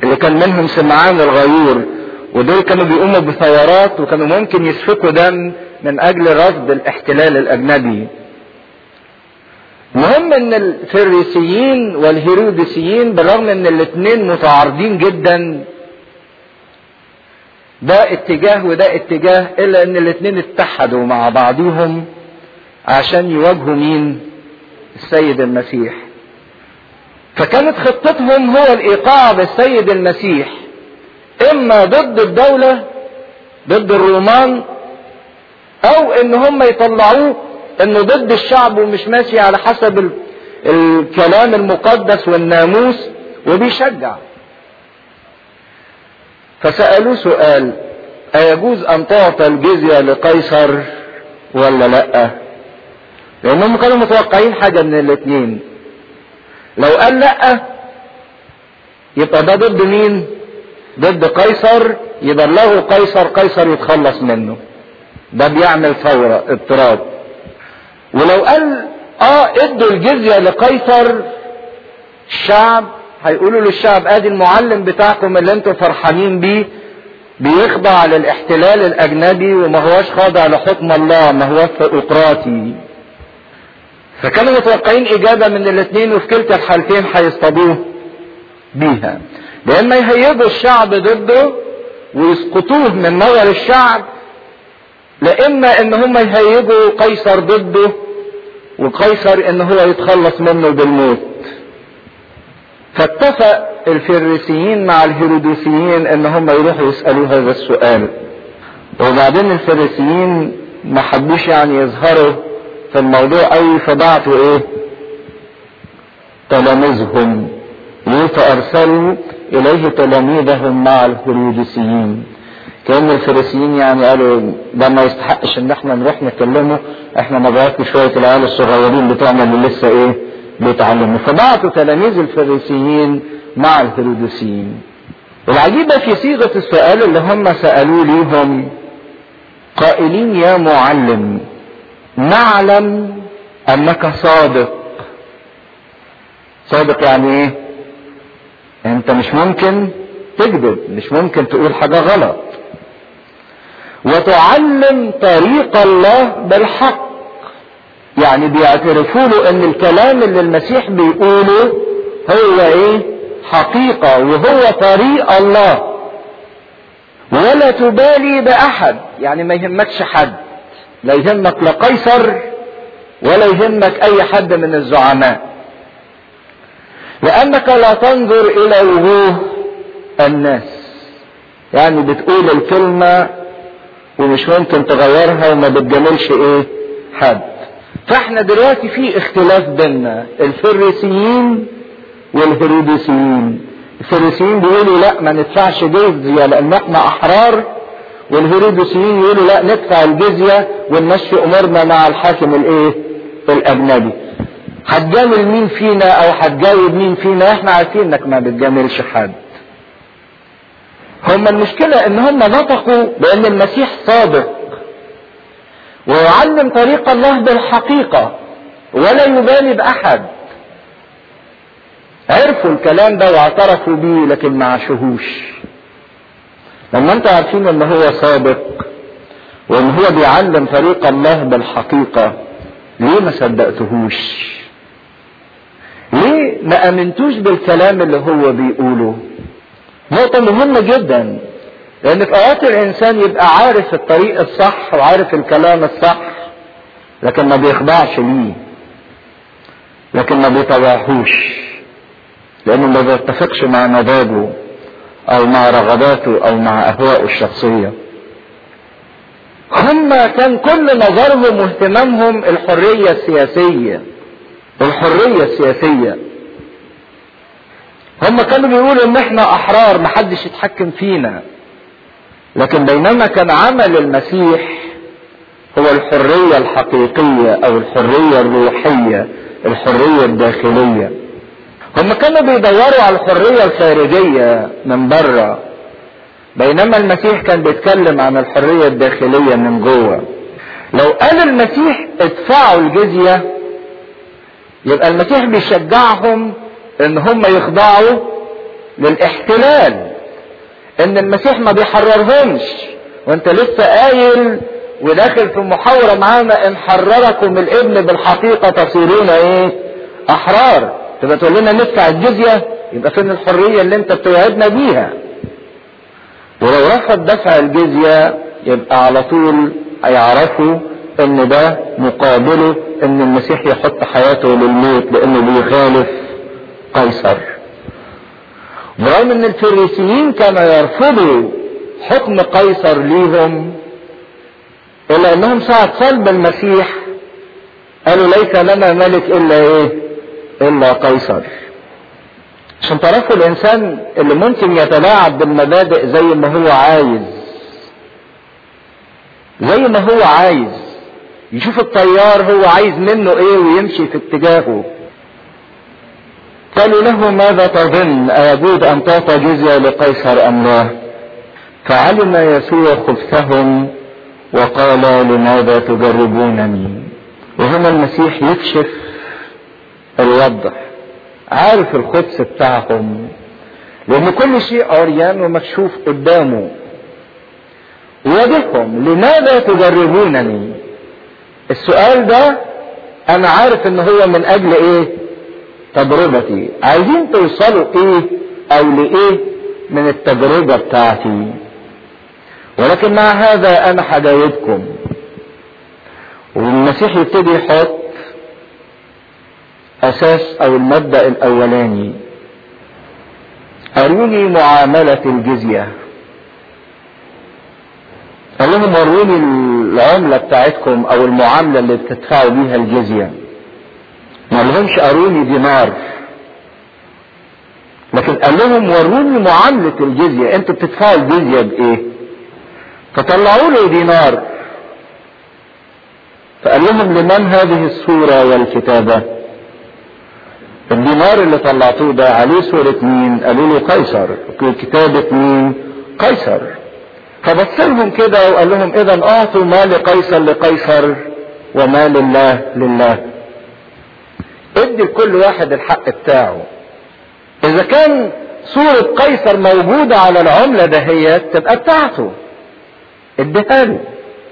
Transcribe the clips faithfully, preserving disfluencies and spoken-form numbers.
اللي كان منهم سمعان الغيور، ودول كانوا بيقوموا بثورات وكانوا ممكن يسفكوا دم من اجل رفض الاحتلال الاجنبي. المهم ان الفريسيين والهيروديسيين بالرغم ان الاثنين متعارضين جدا، ده اتجاه وده اتجاه، الا ان الاثنين اتحدوا مع بعضهم عشان يواجهوا مين؟ السيد المسيح. فكانت خطتهم هو الايقاع بالسيد المسيح، اما ضد الدولة ضد الرومان، او ان هم يطلعوه انه ضد الشعب ومش ماشي على حسب الكلام المقدس والناموس وبيشجع. فسألوه سؤال: أيجوز أن تعطى الجزية لقيصر ولا لأ؟ لأنهم كانوا متوقعين حاجة من الاثنين. لو قال لأ يبقى ده ضد مين؟ ضد قيصر، يبقى له قيصر، قيصر يتخلص منه، ده بيعمل ثورة اضطراب. ولو قال اه ادوا الجزية لقيصر، الشعب هيقولوا للشعب ادي المعلم بتاعكم اللي انتوا فرحانين بيه بيخضع للاحتلال الاجنبي وما هوش خاضع لحكم الله، ما هوش ثيوقراطي. فكانوا متوقعين اجابة من الاثنين، وفي كلتا الحالتين هيصطادوه بيها. لما يهيجوا الشعب ضده ويسقطوه من نظر الشعب، لاما ان هم يهيجوا قيصر ضده وقيصر ان هو يتخلص منه بالموت. فاتفق الفريسيين مع الهيروديسيين ان هم يروحوا يسألوا هذا السؤال. وبعدين الفريسيين ما حبوش يعني يظهروا في الموضوع قوي، فبعتوا ايه؟ تلاميذهم، فارسلوا اليه تلاميذهم مع الهيروديسيين. كأن الفريسيين يعني قالوا ده ما يستحقش ان احنا نروح نكلمه، احنا نبعتوا شوية العيال الصغيرين بتوعنا اللي لسه ايه بيتعلموا. فبعتوا تلاميذ الفريسيين مع الهيروديسيين. العجيبة في صيغة السؤال اللي هم سألوه ليهم قائلين: يا معلم نعلم انك صادق. صادق يعني ايه؟ انت مش ممكن تكذب، مش ممكن تقول حاجة غلط، وتعلم طريق الله بالحق. يعني بيعترفوا له ان الكلام اللي المسيح بيقوله هو ايه؟ حقيقة، وهو طريق الله. ولا تبالي باحد، يعني ما يهمكش حد، لا يهمك لا قيصر ولا يهمك اي حد من الزعماء، لانك لا تنظر الى وجوه الناس. يعني بتقول الكلمة ومش ممكن تغيرها وما بتجاملش ايه حد. فاحنا دلوقتي في اختلاف بيننا، الفريسيين والهيروديسيين. الفريسيين بيقولوا لا ما ندفعش جزية لان احنا احرار، والهيروديسيين يقولوا لا ندفع الجزية ونمشي امورنا مع الحاكم الايه الاجنبي. هتجامل مين فينا او هتجاوب مين فينا؟ احنا عارفين انك ما بتجاملش حد. هم المشكلة ان هم نطقوا بان المسيح صادق ويعلم طريق الله بالحقيقة ولا يبالي باحد. عرفوا الكلام ده واعترفوا بيه لكن ما عاشوهوش. لما انتوا عارفين ان هو صادق وان هو بيعلم طريق الله بالحقيقة، ليه ما صدقتهوش؟ ليه ما امنتوش بالكلام اللي هو بيقوله؟ نقطة مهمة جدا، لان في اوقات الانسان يبقى عارف الطريق الصح وعارف الكلام الصح لكن ما بيخضعش ليه، لكن ما بيطوعهوش، لانه ما بيتفقش مع مزاجه او مع رغباته او مع اهوائه الشخصية. هم كان كل نظرهم واهتمامهم الحرية السياسية، الحرية السياسية. هم كانوا بيقولوا ان احنا احرار محدش يتحكم فينا، لكن بينما كان عمل المسيح هو الحرية الحقيقية او الحرية الروحية، الحرية الداخلية. هم كانوا بيدوروا على الحرية الخارجية من بره، بينما المسيح كان بيتكلم عن الحرية الداخلية من جوه. لو قال المسيح ادفعوا الجزية، يبقى المسيح بيشجعهم ان هم يخضعوا للاحتلال، ان المسيح ما بيحررهمش، وانت لسه قايل وداخل في محاورة معانا ان حرركم الابن بالحقيقة تصيرون ايه احرار. تبقى تقول لنا ندفع الجزية، يبقى فين الحرية اللي انت بتوعدنا بيها؟ ولو رفض دفع الجزية يبقى على طول هيعرفوا ان ده مقابله ان المسيح يحط حياته للموت لانه بيخالف قيصر. برغم ان الفريسيين كانوا يرفضوا حكم قيصر ليهم، الا انهم ساعة صلب المسيح قالوا ليس لنا ملك الا ايه؟ الا قيصر. عشان تعرفوا الانسان اللي ممكن يتلاعب بالمبادئ زي ما هو عايز، زي ما هو عايز، يشوف الطيار هو عايز منه ايه ويمشي في اتجاهه. قالوا له ماذا تظن، أيجوز أن تعطى جزية لقيصر أم لا؟ فعلم يسوع خبثهم وقال لماذا تجربونني؟ وهنا المسيح يكشف الوضح، عارف الخبث بتاعهم، لأن كل شيء عريان ومكشوف قدامه. ويواجههم لماذا تجربونني؟ السؤال ده أنا عارف إن هو من أجل إيه؟ تجربتي. عايزين توصلوا ايه او لايه من التجربة بتاعتي؟ ولكن مع هذا انا هجاوبكم. والمسيح يبتدي يحط اساس او المبدأ الاولاني، اروني معاملة الجزية. قال لهم وروني العملة بتاعتكم او المعاملة اللي بتدفعوا بيها الجزية. ما لهمش اروني دينار، لكن قال لهم وروني معاملة الجزية، انتوا بتدفعوا الجزية بايه؟ فطلعوا له دينار. فقال لهم لمن هذه الصورة والكتابة؟ الدينار اللي طلعتوه ده عليه صورة مين؟ قالوا له قيصر. كتابة مين؟ قيصر. فبص لهم كده وقال لهم اذا اعطوا ما لقيصر لقيصر وما لله لله. ادي لكل واحد الحق بتاعه. اذا كان صورة قيصر موجودة على العملة دهيت تبقى بتاعته، اديها له.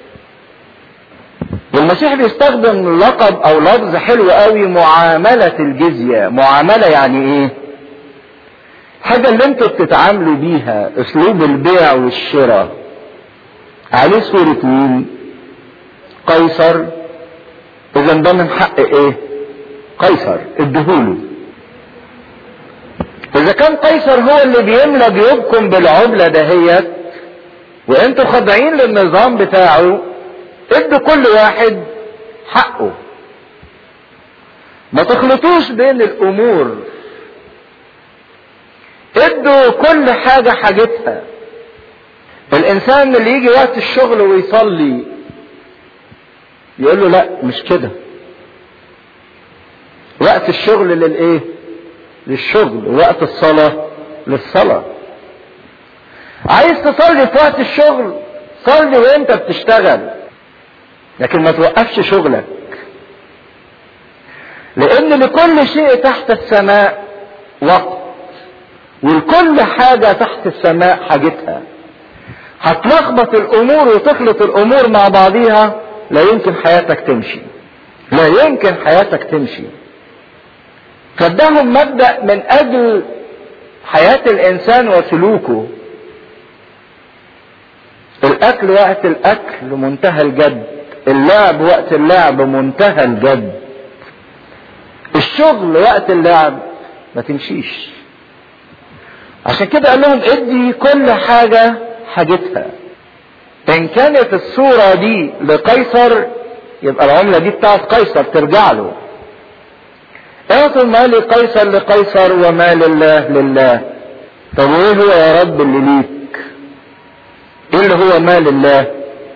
والمسيح بيستخدم لقب او لفظ حلو قوي، معاملة الجزية. معاملة يعني ايه؟ حاجة اللي انتوا بتتعاملوا بيها، اسلوب البيع والشراء عليه صورة مين؟ قيصر. اذا ده من حق ايه؟ قيصر، ادهوله. اذا كان قيصر هو اللي بيملى جيوبكم بالعملة دهيت وانتوا خاضعين للنظام بتاعه، ادوا كل واحد حقه. ما تخلطوش بين الامور، ادوا كل حاجة حاجتها. الانسان اللي يجي وقت الشغل ويصلي يقول له لا مش كده، وقت الشغل للايه؟ للشغل، ووقت الصلاة للصلاة. عايز تصلي في وقت الشغل صلي وانت بتشتغل، لكن ما توقفش شغلك، لان لكل شيء تحت السماء وقت، ولكل حاجة تحت السماء حاجتها. هتلخبط الامور وتخلط الامور مع بعضيها، لا يمكن حياتك تمشي، لا يمكن حياتك تمشي. فادهم مبدأ من اجل حياة الانسان وسلوكه. الاكل وقت الاكل منتهى الجد، اللعب وقت اللعب منتهى الجد، الشغل وقت اللعب ما تمشيش. عشان كده قال لهم ادي كل حاجة حاجتها. ان كانت الصورة دي لقيصر يبقى العملة دي بتاعت قيصر ترجع له. اعطوا ما لقيصر لقيصر وما لله لله. طب ايه هو يا رب اللي ليك؟ ايه اللي هو ما لله؟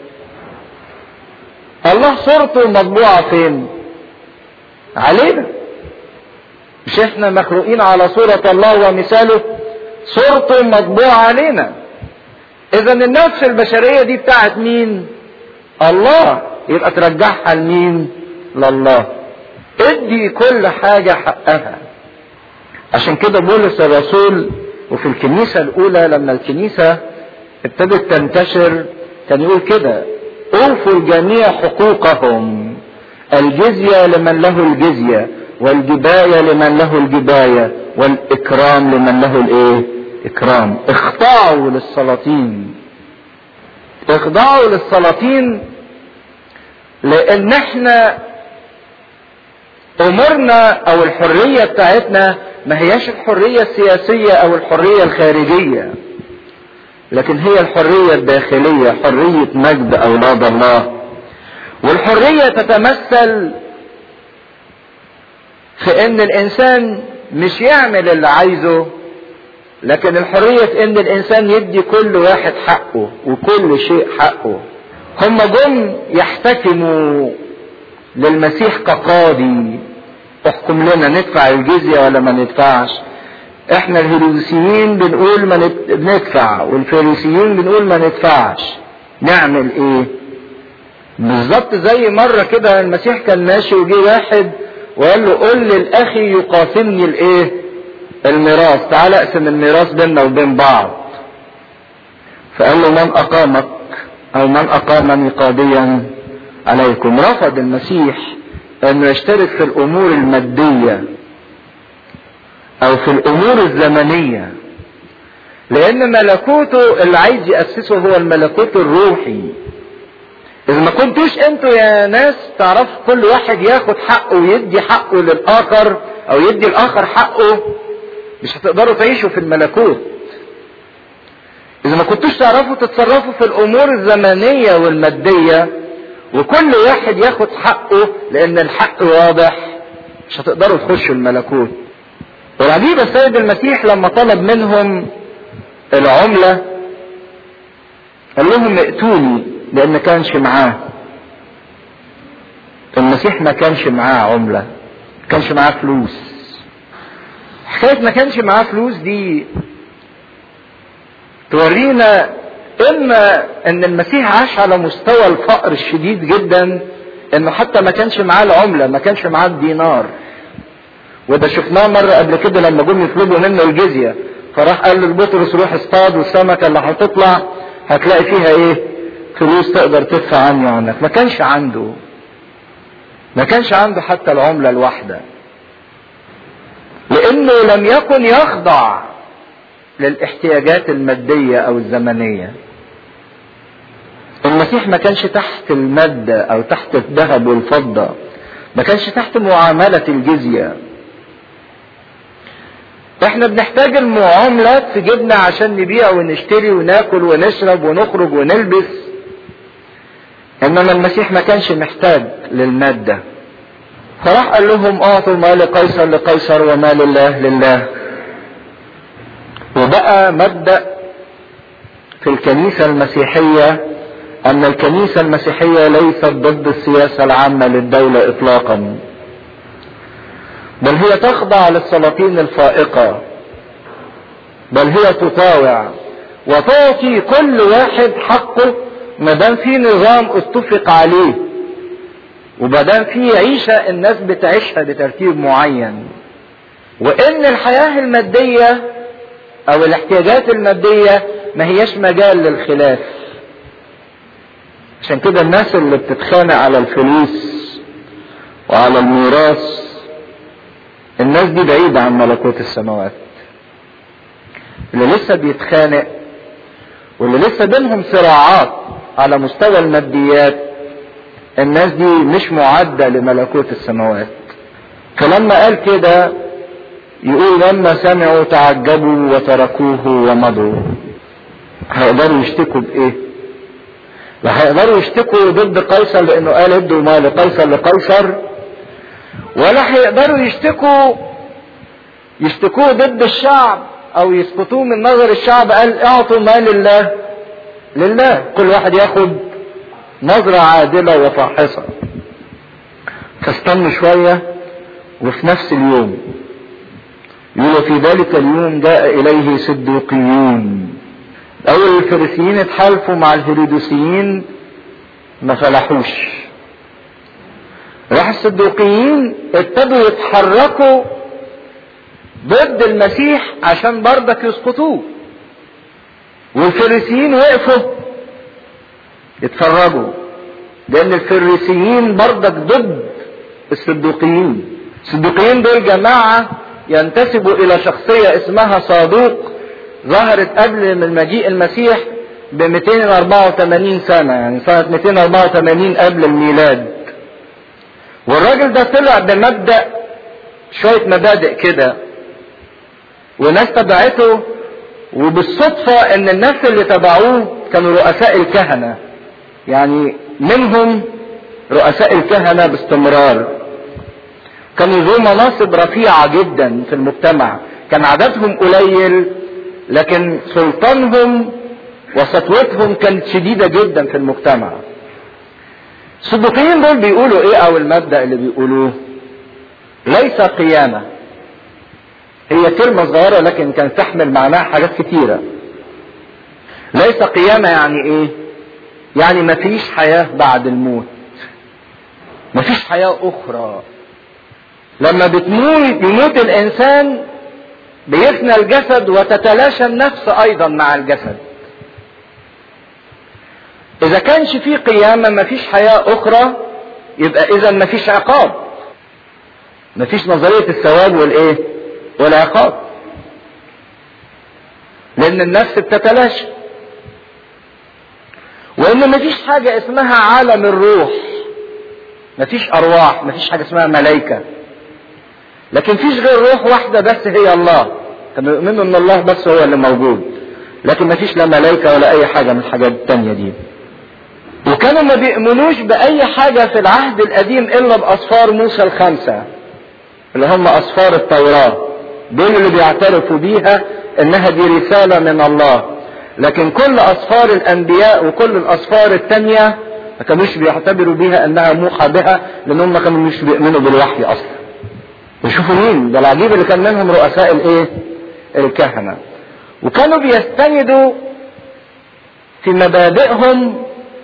الله صورته مطبوعة فين؟ علينا. مش احنا مخلوقين على صورة الله ومثاله؟ صورته مطبوعة علينا. اذا النفس البشرية دي بتاعت مين؟ الله. يبقى ترجعها لمين؟ لله. ادي كل حاجة حقها. عشان كده بولس الرسول وفي الكنيسة الأولى لما الكنيسة ابتدت تنتشر كان يقول كده: أوفوا الجميع حقوقهم، الجزية لمن له الجزية، والجباية لمن له الجباية، والإكرام لمن له الإيه؟ إكرام. اخضعوا للسلاطين، اخضعوا للسلاطين، لأن احنا أمورنا أو الحرية بتاعتنا ما هياش الحرية السياسية أو الحرية الخارجية، لكن هي الحرية الداخلية، حرية مجد أولاد الله. والحرية تتمثل في ان الانسان مش يعمل اللي عايزه، لكن الحرية في ان الانسان يدي كل واحد حقه وكل شيء حقه. هم جم يحتكموا للمسيح كقاضي: احكم لنا، ندفع الجزية ولا ما ندفعش؟ احنا الهيروديسيين بنقول ما ندفع، والفريسيين بنقول ما ندفعش، نعمل ايه؟ بالظبط زي مرة كده المسيح كان ماشي وجي واحد وقال له: قل للاخي يقاسمني الايه؟ الميراث، تعال اقسم الميراث بيننا وبين بعض. فقال له: من اقامك او من اقامني قاضيا عليكم؟ رفض المسيح انه يشترك في الامور المادية او في الامور الزمنية، لان ملكوته اللي عايز يأسسه هو الملكوت الروحي. اذا ما كنتوش انتوا يا ناس تعرف كل واحد ياخد حقه ويدي حقه للاخر او يدي الاخر حقه، مش هتقدروا تعيشوا في الملكوت. اذا ما كنتوش تعرفوا تتصرفوا في الامور الزمنية والمادية وكل واحد ياخد حقه لان الحق واضح، مش هتقدروا تخشوا الملكوت. والعجيب السيد المسيح لما طلب منهم العملة قال لهم: ائتوني، لان ما كانش معاه. المسيح ما كانش معاه عملة، ما كانش معاه فلوس. حكاية ما كانش معاه فلوس دي تورينا اما ان المسيح عاش على مستوى الفقر الشديد جدا، انه حتى ما كانش معاه العملة، ما كانش معاه الدينار. وده شفناه مرة قبل كده لما جم يطلبوا منه الجزية، فراح قال لبطرس: روح اصطاد، والسمكة اللي هتطلع هتلاقي فيها ايه؟ فلوس تقدر تدفع عني عنك. ما كانش عنده ما كانش عنده حتى العملة الواحدة، لانه لم يكن يخضع للاحتياجات المادية او الزمنية. المسيح ما كانش تحت المادة او تحت الذهب والفضة، ما كانش تحت معاملة الجزية. احنا بنحتاج المعاملات في جيبنا عشان نبيع ونشتري وناكل ونشرب ونخرج ونلبس، انما المسيح ما كانش محتاج للمادة. فراح قال لهم: اعطوا ما لقيصر لقيصر وما لله لله. وبقى مبدأ في الكنيسة المسيحية ان الكنيسة المسيحية ليست ضد السياسة العامة للدولة اطلاقا، بل هي تخضع للسلاطين الفائقة، بل هي تطاوع وتعطي كل واحد حقه ما دام في نظام اتفق عليه، وما دام في عيشة الناس بتعيشها بترتيب معين. وان الحياة المادية او الاحتياجات المادية ما هيش مجال للخلاف. عشان كده الناس اللي بتتخانق على الفلوس وعلى الميراث، الناس دي بعيدة عن ملكوت السماوات. اللي لسه بيتخانق واللي لسه بينهم صراعات على مستوى الماديات، الناس دي مش معدة لملكوت السماوات. فلما قال كده يقول: لما سمعوا تعجبوا وتركوه ومضوا. هيقدروا يشتكوا بايه؟ لا هيقدروا يشتكوا ضد قيصر لانه قال ادوا ما لقيصر لقيصر، ولا هيقدروا يشتكوا يشتكوه ضد الشعب او يسقطوه من نظر الشعب. قال: اعطوا ما لله لله، كل واحد ياخد نظرة عادلة وفاحصة. فاستنوا شوية، وفي نفس اليوم يقول: في ذلك اليوم جاء اليه صدوقيون. اول الفريسيين اتحالفوا مع الهيروديسيين ما فلحوش، راح الصدوقيين ابتدوا يتحركوا ضد المسيح عشان برضك يسقطوه. والفريسيين وقفوا يتفرجوا، لان الفريسيين برضك ضد الصدوقيين. الصدوقيين دول جماعة ينتسبوا الى شخصية اسمها صادوق، ظهرت قبل من مجيء المسيح ب مئتين واربعة وثمانين سنة، يعني سنة مئتين واربعة وثمانين قبل الميلاد. والراجل ده طلع بمبدأ شوية مبادئ كده، وناس تبعته، وبالصدفة ان الناس اللي تبعوه كانوا رؤساء الكهنة، يعني منهم رؤساء الكهنة باستمرار، كانوا ذو مناصب رفيعة جدا في المجتمع، كان عددهم قليل لكن سلطانهم وسطوتهم كانت شديدة جدا في المجتمع. الصدوقيين دول بيقولوا ايه، او المبدأ اللي بيقولوه ليس قيامة. هي كلمة صغيرة لكن كان تحمل معناها حاجات كتيرة. ليس قيامة يعني ايه؟ يعني مفيش حياة بعد الموت، مفيش حياة اخرى. لما بتموت يموت الانسان بيفنى الجسد وتتلاشى النفس ايضا مع الجسد. اذا كانش في قيامة مفيش حياة اخرى، يبقى اذا مفيش عقاب، مفيش نظرية الثواب والايه والعقاب، لان النفس بتتلاشى. وان مفيش حاجة اسمها عالم الروح، مفيش ارواح، مفيش حاجة اسمها ملائكة، لكن فيش غير روح واحدة بس هي الله. كانوا يؤمنوا ان الله بس هو اللي موجود، لكن مفيش لا ملائكة ولا اي حاجة من الحاجات التانية دي. وكانوا ما بيؤمنوش باي حاجة في العهد القديم الا باصفار موسى الخمسة اللي هم اصفار التوراة، دول اللي بيعترفوا بيها انها دي رسالة من الله. لكن كل اصفار الانبياء وكل الاصفار التانية ما كانوش بيعتبروا بيها انها موحى بها، لانهم ما كانوا مش بيؤمنوا بالوحي اصلا. وشوفوا مين ده العجيب اللي كان منهم رؤساء الايه الكهنة، وكانوا بيستندوا في مبادئهم.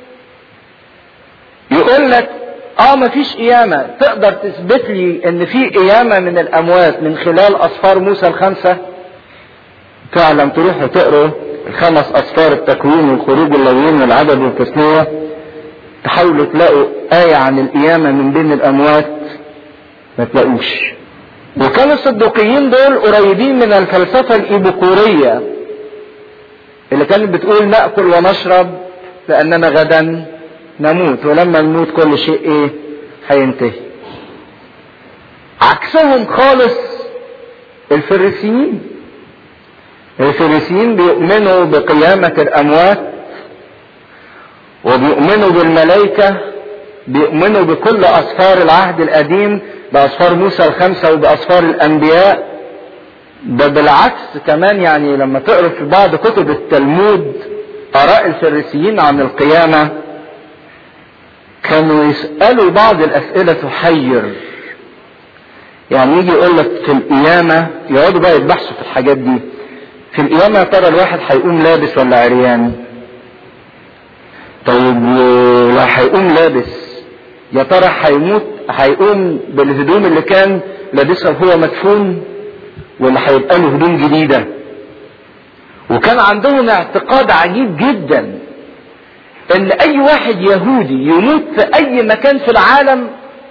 يقول لك اه مفيش قيامة، تقدر تثبت لي ان في قيامة من الاموات من خلال اصفار موسى الخمسة؟ فعلا تروحوا تقروا الخمس اصفار، التكوين والخروج واللاويين والعدد والتثنية، تحاولوا تلاقوا آية عن القيامة من بين الاموات، ما تلاقوش. وكان الصدوقيين دول قريبين من الفلسفة الإيبوكورية اللي كانت بتقول نأكل ونشرب لأننا غدا نموت، ولما نموت كل شيء ايه هينتهي. عكسهم خالص الفريسيين. الفريسيين بيؤمنوا بقيامة الأموات، وبيؤمنوا بالملائكة، بيؤمنوا بكل أصفار العهد القديم، بأصفار موسى الخمسة وبأصفار الأنبياء. ده بالعكس كمان، يعني لما تقرأ في بعض كتب التلمود آراء الفريسيين عن القيامة، كانوا يسألوا بعض الأسئلة تحير. يعني يجي يقول لك في القيامة، يقعدوا بقى يتبحثوا في الحاجات دي، في القيامة يا ترى الواحد هيقوم لابس ولا عريان؟ طيب لو هيقوم لابس، يا ترى هيموت هيقوم بالهدوم اللي كان لابسها وهو مدفون، ولا هيبقى له هدوم جديدة؟ وكان عندهم اعتقاد عجيب جدا ان اي واحد يهودي يموت في اي مكان في العالم،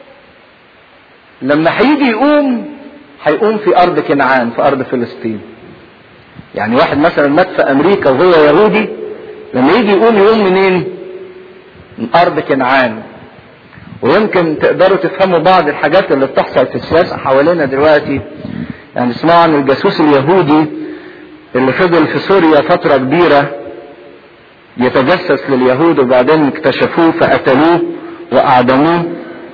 لما هيجي يقوم هيقوم في ارض كنعان، في ارض فلسطين. يعني واحد مثلا مات في امريكا وهو يهودي، لما يجي يقوم يقوم منين؟ من ارض كنعان. ويمكن تقدروا تفهموا بعض الحاجات اللي بتحصل في السياسة حوالينا دلوقتي. يعني اسمعوا عن الجاسوس اليهودي اللي فضل في سوريا فترة كبيرة يتجسس لليهود، وبعدين اكتشفوه فقتلوه واعدموه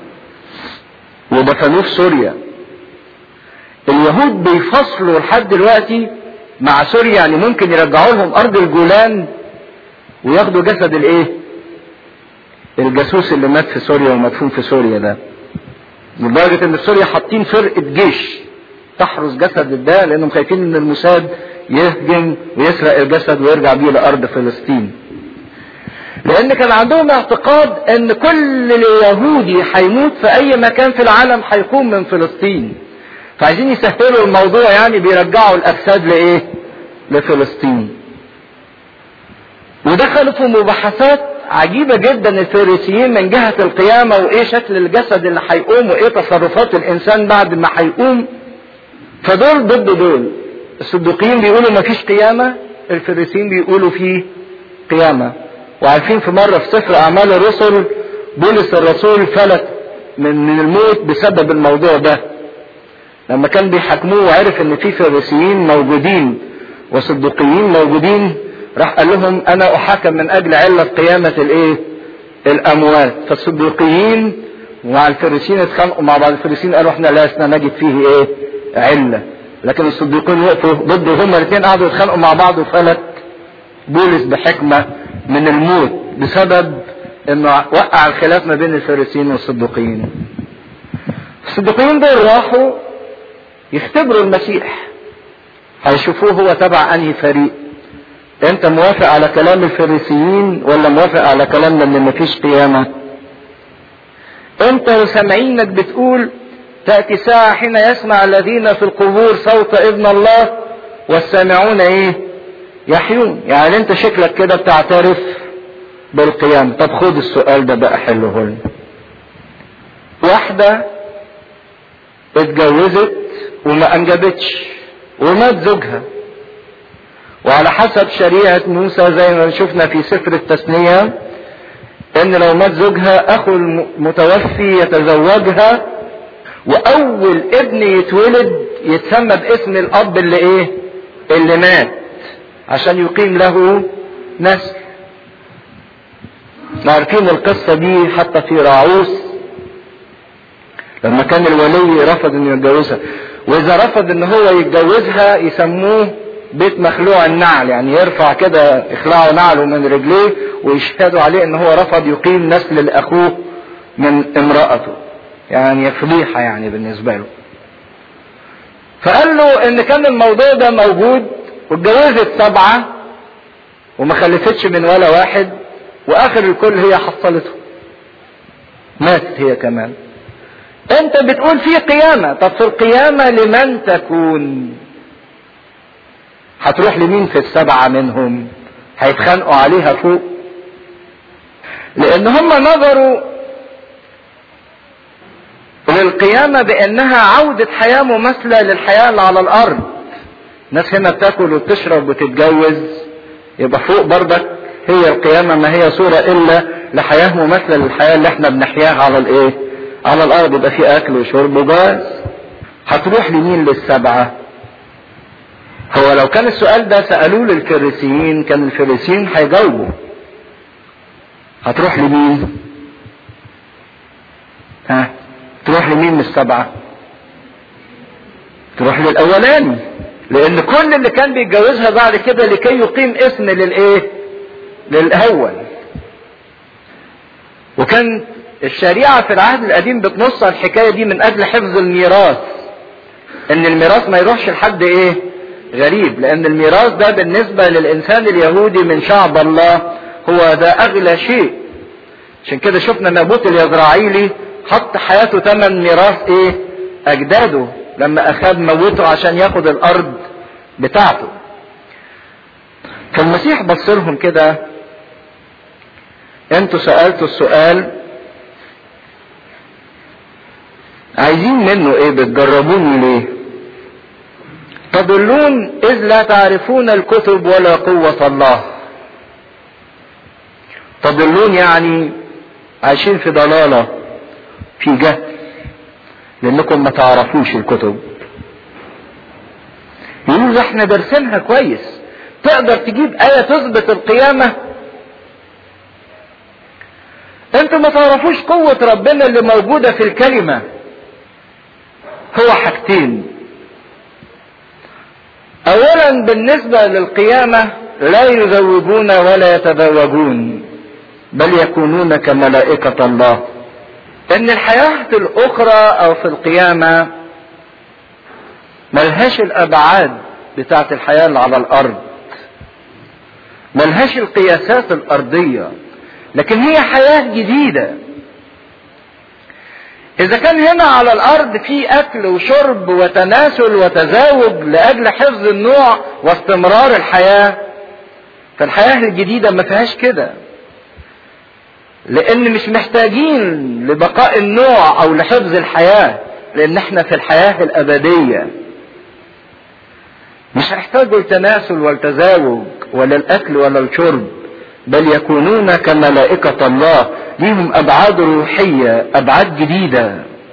ودفنوه في سوريا. اليهود بيفصلوا لحد دلوقتي مع سوريا، يعني ممكن يرجعوا لهم ارض الجولان وياخدوا جسد الايه الجاسوس اللي مات في سوريا ومدفون في سوريا ده، لدرجة ان في سوريا حاطين فرقة جيش تحرس جسد ده، لانهم خايفين ان الموساد يهجم ويسرق الجسد ويرجع بيه لارض فلسطين. لان كان عندهم اعتقاد ان كل يهودي هيموت في اي مكان في العالم هيقوم من فلسطين. فعايزين يسهلوا الموضوع، يعني بيرجعوا الاجساد لايه؟ لفلسطين. ودخلوا في مباحثات عجيبة جدا الفريسيين من جهة القيامة، وايه شكل الجسد اللي هيقوم، وايه تصرفات الانسان بعد ما هيقوم. فدول ضد دول، الصدوقيين بيقولوا ما فيش قيامة، الفريسيين بيقولوا فيه قيامة. وعارفين في مرة في سفر اعمال الرسل بولس الرسول فلت من من الموت بسبب الموضوع ده، لما كان بيحاكموه وعرف ان في فريسيين موجودين وصدوقيين موجودين، راح قال لهم انا احاكم من اجل علة قيامة الايه؟ الاموات. فالصدوقيين ومع الفريسيين اتخانقوا مع بعض، الفريسيين قالوا احنا لسنا نجد فيه ايه؟ علة. لكن الصديقين وقفوا ضده، هما الاثنين قعدوا يتخانقوا مع بعض، وفلت بولس بحكمة من الموت بسبب انه وقع الخلاف ما بين الفريسيين والصديقين. الصديقين دول راحوا يختبروا المسيح، هيشوفوه هو تبع انهي فريق. انت موافق على كلام الفريسيين ولا موافق على كلامنا ان مفيش قيامة؟ انت سامعينك بتقول تأتي ساعة حين يسمع الذين في القبور صوت ابن الله والسامعون ايه؟ يحيون. يعني انت شكلك كده بتعترف بالقيامة. طب خد السؤال ده بقى حله لنا. واحدة اتجوزت وما انجبتش ومات زوجها، وعلى حسب شريعة موسى زي ما شفنا في سفر التثنية ان لو مات زوجها اخو المتوفي يتزوجها، واول ابن يتولد يتسمى باسم الاب اللي ايه؟ اللي مات، عشان يقيم له نسل. عارفين القصة دي حتى في راعوس لما كان الولي رفض انه يتجوزها، واذا رفض ان هو يتجوزها يسموه بيت مخلوع النعل، يعني يرفع كده يخلعوا نعله من رجليه ويشهدوا عليه ان هو رفض يقيم نسل لاخوه من امرأته، يعني فضيحة يعني بالنسبة له. فقال له ان كان الموضوع ده موجود، واتجوزت سبعة وما خلفتش من ولا واحد، واخر الكل هي حصلته، ماتت هي كمان. انت بتقول في قيامة، طب في القيامة لمن تكون؟ هتروح لمين في السبعة منهم؟ هيتخانقوا عليها فوق، لان هم نظروا للقيامة بانها عودة حياة مماثلة للحياة اللي على الارض. ناس هنا بتاكل وتشرب وتتجوز، يبقى فوق برضك هي القيامة ما هي صورة الا لحياة مماثلة للحياة اللي احنا بنحياها على الايه؟ على الارض، يبقى في اكل وشرب وجواز. هتروح لمين للسبعة؟ هو لو كان السؤال ده سألوه للفريسيين كان الفريسيين هيجاوبوا. هتروح لمين؟ ها؟ تروح لمين من السبعة؟ تروح للأولاني، لأن كل اللي كان بيتجوزها بعد كده لكي يقيم اسم للإيه؟ للأول. وكان الشريعة في العهد القديم بتنص على الحكاية دي من أجل حفظ الميراث، إن الميراث ما يروحش لحد إيه؟ غريب، لأن الميراث ده بالنسبة للإنسان اليهودي من شعب الله هو ده أغلى شيء. عشان كده شفنا نابوت اليزرعيلي حط حياته تمن ميراث إيه؟ أجداده لما أخذ موته عشان ياخد الأرض بتاعته. فالمسيح بص لهم كده، انتوا سألتوا السؤال عايزين منه ايه؟ بتجربوني ليه؟ تضلون اذ لا تعرفون الكتب ولا قوة الله. تضلون يعني عايشين في ضلالة، في جهل، لانكم ما تعرفوش الكتب. يقولوا احنا درسنها كويس، تقدر تجيب آية تثبت القيامة؟ انتوا ما تعرفوش قوة ربنا اللي موجودة في الكلمة. هو حاجتين، اولا بالنسبة للقيامة لا يزوجون ولا يتزوجون بل يكونون كملائكة الله. ان الحياة الاخرى او في القيامة ملهاش الابعاد بتاعت الحياة اللي على الارض، ملهاش القياسات الارضية، لكن هي حياة جديدة. اذا كان هنا على الارض في اكل وشرب وتناسل وتزاوج لاجل حفظ النوع واستمرار الحياة، فالحياة الجديدة ما فيهاش كده، لان مش محتاجين لبقاء النوع او لحفظ الحياة، لان احنا في الحياة الابدية مش هيحتاجوا التناسل والتزاوج ولا الاكل ولا الشرب، بل يكونون كملائكة الله، ليهم ابعاد روحية، ابعاد جديدة.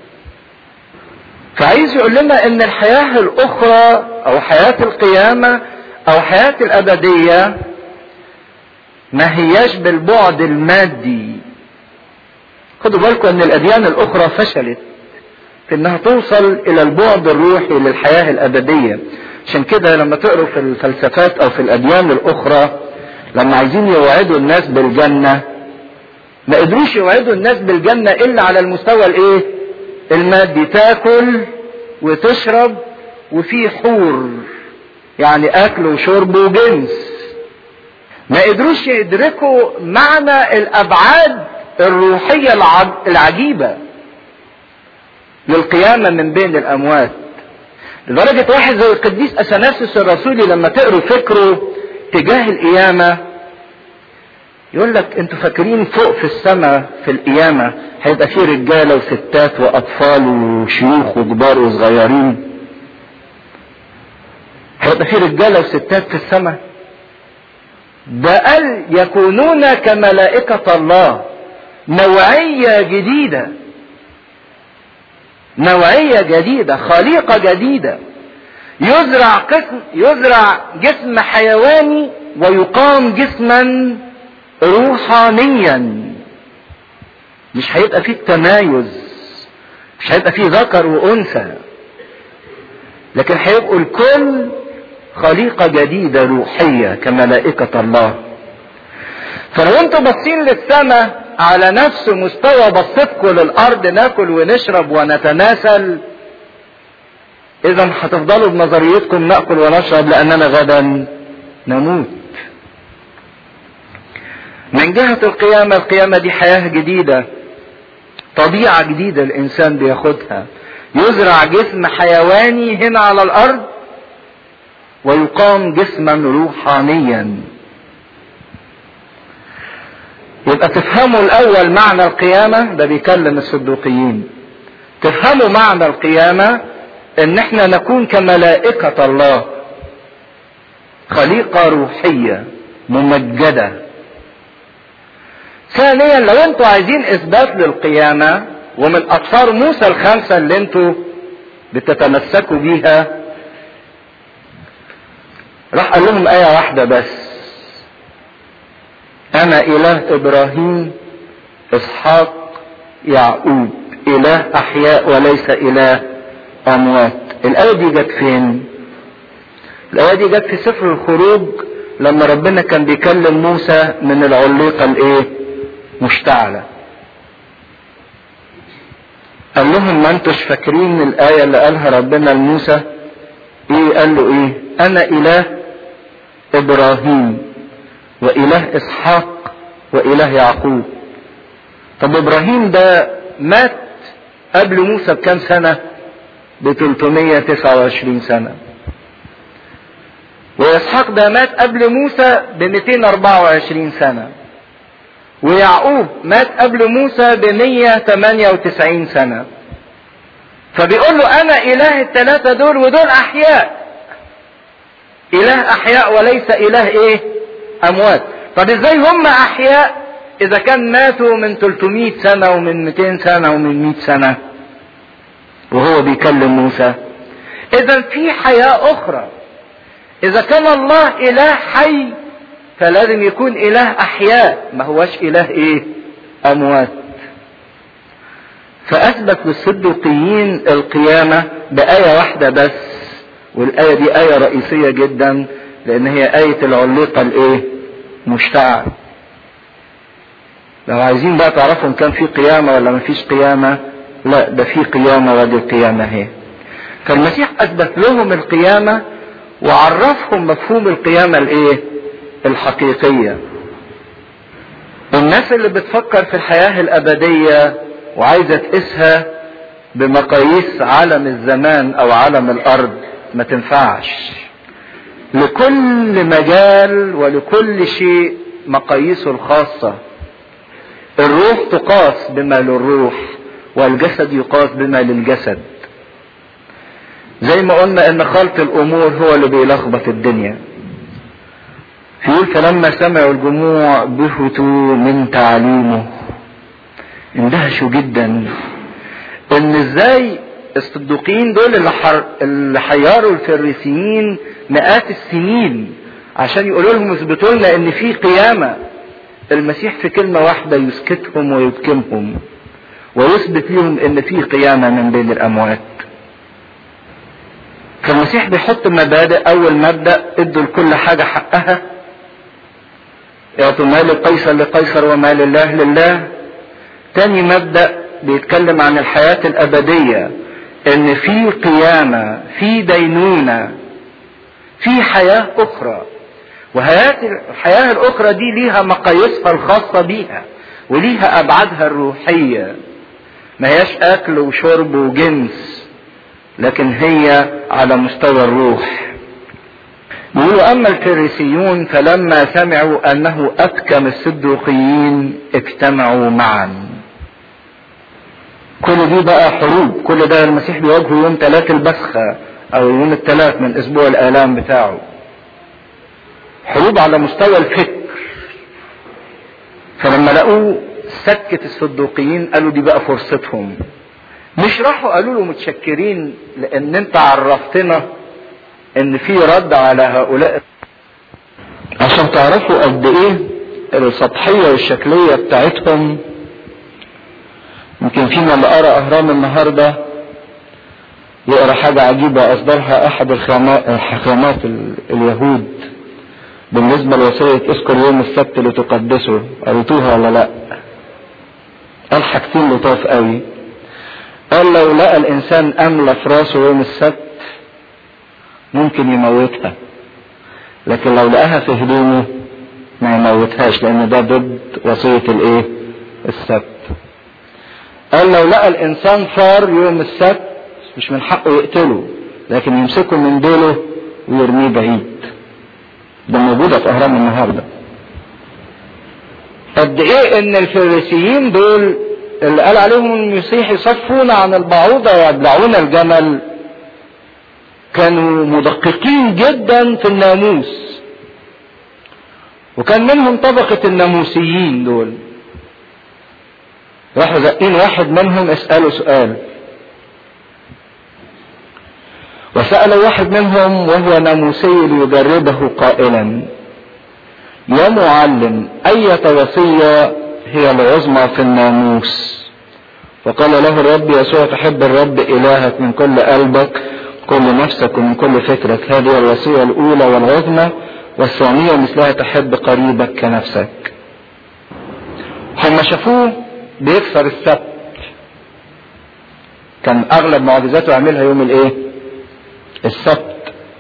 فعايز يقول لنا ان الحياة الاخرى او حياة القيامة او حياة الابدية ما هياش بالبعد المادي. خدوا بالكم ان الاديان الاخرى فشلت في انها توصل الى البعد الروحي للحياة الابدية. عشان كده لما تقروا في الفلسفات او في الاديان الاخرى لما عايزين يوعدوا الناس بالجنة ما قدروش يوعدوا الناس بالجنة الا على المستوى الايه المادي، تاكل وتشرب وفي حور، يعني اكل وشرب وجنس. ما قدروش يدركوا معنى الابعاد الروحية العجيبة للقيامة من بين الاموات. لدرجة واحد زي القديس اثناسيوس الرسولي لما تقروا فكره تجاه القيامة يقول لك انتوا فاكرين فوق في السماء في القيامة هيبقى فيه رجالة وستات واطفال وشيوخ وكبار وصغيرين؟ هيبقى فيه رجالة وستات في السماء؟ ده قال يكونون كملائكة الله، نوعية جديدة، نوعية جديدة، خليقة جديدة. يزرع قسم يزرع جسم حيواني ويقام جسما روحانيا. مش هيبقى فيه التمايز، مش هيبقى فيه ذكر وانثى، لكن هيبقوا الكل خليقة جديدة روحية كملائكة الله. فلو انتوا باصين للسماء على نفس مستوى بصتكم للارض، ناكل ونشرب ونتناسل، اذا هتفضلوا بنظريتكم ناكل ونشرب لاننا غدا نموت. من جهة القيامة، القيامة دي حياة جديدة، طبيعة جديدة الانسان بياخدها. يزرع جسم حيواني هنا على الارض ويقام جسما روحانيا. يبقى تفهموا الاول معنى القيامة، ده بيكلم الصدوقيين. تفهموا معنى القيامة ان احنا نكون كملائكة الله، خليقة روحية ممجدة. ثانيا لو انتوا عايزين اثبات للقيامة، ومن اطفار موسى الخمسة اللي انتوا بتتمسكوا بيها، راح قال لهم آية واحدة بس: أنا إله إبراهيم إسحاق يعقوب، إله أحياء وليس إله أموات. الآية دي جت فين؟ الآية دي جت في سفر الخروج لما ربنا كان بيكلم موسى من العليقة الإيه؟ مشتعلة. قال لهم ما انتوش فاكرين الآية اللي قالها ربنا لموسى؟ إيه قال له إيه؟ أنا إله إبراهيم وإله إسحاق وإله يعقوب. طب إبراهيم ده مات قبل موسى بكام سنة؟ ب ثلاثمائة وتسعة وعشرين سنة. وإسحاق ده مات قبل موسى ب مئتين وأربعة وعشرين سنة. ويعقوب مات قبل موسى ب مئة وثمانية وتسعين سنة. فبيقول له أنا إله الثلاثة دول، ودول أحياء، إله أحياء وليس إله إيه؟ أموات. طب إزاي هم أحياء إذا كان ماتوا من ثلاثمائة سنة ومن مئتين سنة ومن مئة سنة وهو بيكلم موسى؟ إذا في حياة أخرى. إذا كان الله إله حي فلازم يكون إله أحياء، ما هوش إله إيه؟ أموات. فأثبت للصدوقيين القيامة بآية واحدة بس، والآية دي آية رئيسية جدا لأن هي آية العليقة الإيه؟ مشتعل. لو عايزين بقى تعرفوا إن كان في قيامة ولا ما فيش قيامة، لا ده في قيامة ودي القيامة هي. فالمسيح أثبت لهم القيامة وعرفهم مفهوم القيامة الإيه؟ الحقيقية. الناس اللي بتفكر في الحياة الأبدية وعايزة تقيسها بمقاييس عالم الزمان او عالم الارض ما تنفعش. لكل مجال ولكل شيء مقاييسه الخاصة. الروح تقاس بما للروح والجسد يقاس بما للجسد. زي ما قلنا ان خلط الامور هو اللي بيلخبط الدنيا. يقول فلما سمعوا الجموع بهتوا من تعليمه. اندهشوا جدا ان ازاي الصدوقيين دول اللي, حر... اللي حيروا الفريسيين مئات السنين عشان يقولوا لهم اثبتوا لنا ان في قيامة، المسيح في كلمة واحدة يسكتهم ويبكمهم ويثبت لهم ان في قيامة من بين الاموات. فالمسيح بيحط مبادئ. اول مبدأ ادوا لكل حاجة حقها، اعطوا ما لقيصر لقيصر وما لله لله. تاني مبدأ بيتكلم عن الحياة الابدية، ان في قيامة، في دينونة، في حياة اخرى. والحياة الاخرى دي ليها مقاييسها الخاصة بيها وليها ابعادها الروحية. ما هياش اكل وشرب وجنس، لكن هي على مستوى الروح. يقولوا اما الفريسيون فلما سمعوا انه ابكم الصدوقيين اجتمعوا معا. كل دي بقى حروب. كل ده المسيح بيواجهه يوم ثلاث البسخة او يوم الثلاث من اسبوع الالام بتاعه. حروب على مستوى الفكر. فلما لقوا سكت الصدوقيين قالوا دي بقى فرصتهم. مش راحوا قالوا له متشكرين لان انت عرفتنا ان في رد على هؤلاء، عشان تعرفوا قد ايه السطحية والشكلية بتاعتهم. يمكن فينا اللي قرأ اهرام النهاردة يقرأ حاجة عجيبة اصدرها احد الحكامات اليهود بالنسبة لوصية اذكر يوم السبت لتقدسه. قريتوها ولا لا؟ قال حاجتين لطاف قوي. قال لو لقى الانسان املى في راسه يوم السبت ممكن يموتها، لكن لو لقاها في هدومه ما يموتهاش، لان ده ضد وصية الايه؟ السبت. قال لو لقى الانسان فار يوم السبت مش من حقه يقتله، لكن يمسكه من ديله ويرميه بعيد. ده موجودة في اهرام النهاردة. قد ايه ان الفريسيين دول اللي قال عليهم المسيح يصفون عن البعوضة ويبلعون الجمل كانوا مدققين جدا في الناموس. وكان منهم طبقة الناموسيين دول. راحوا زقين واحد منهم اسألوا سؤال. وسأل واحد منهم وهو ناموسي ليجربه قائلا يا معلم أية وصية هي العظمى في الناموس؟ فقال له الرب يسوع تحب الرب إلهك من كل قلبك كل نفسك ومن كل فكرك. هذه الوصية الأولى والعظمى، والثانية مثلها تحب قريبك كنفسك. هم شافوه بيكسر السبت. كان أغلب معجزاته يعملها يوم الإيه؟ السبت.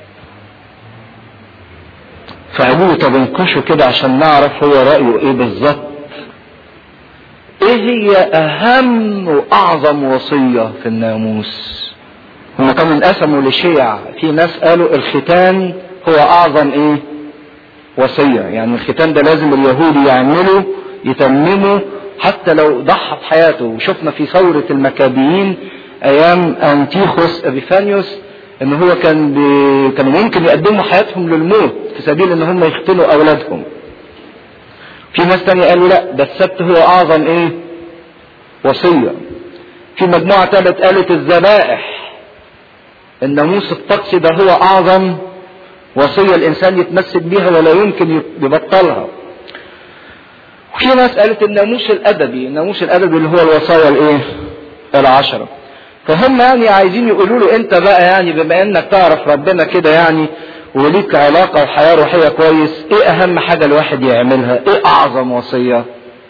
فقالوا طب انكشوا كده عشان نعرف هو رأيه إيه بالظبط. إيه هي أهم وأعظم وصية في الناموس؟ هم كانوا انقسموا لشيع. في ناس قالوا الختان هو اعظم ايه؟ وصية. يعني الختان ده لازم اليهودي يعمله يتممه حتى لو ضحى بحياته. وشفنا في ثورة المكابيين ايام انتيخوس ابيفانيوس ان هو كان بي... كانوا ممكن يقدموا حياتهم للموت في سبيل ان هم يختنوا اولادهم. في ناس تانية قالوا لا ده السبت هو اعظم ايه؟ وصية. في مجموعة ثالث قالت الذبائح. الناموس الطقسي ده هو اعظم وصية الانسان يتمسك بيها ولا يمكن يبطلها. وفي ناس قالت الناموس الادبي. الناموس الادبي اللي هو الوصايا الايه؟ العشرة. فهم يعني عايزين يقولوا له انت بقى يعني بما انك تعرف ربنا كده يعني وليك علاقة وحياة روحية كويس، ايه اهم حاجة الواحد يعملها؟ ايه اعظم وصية؟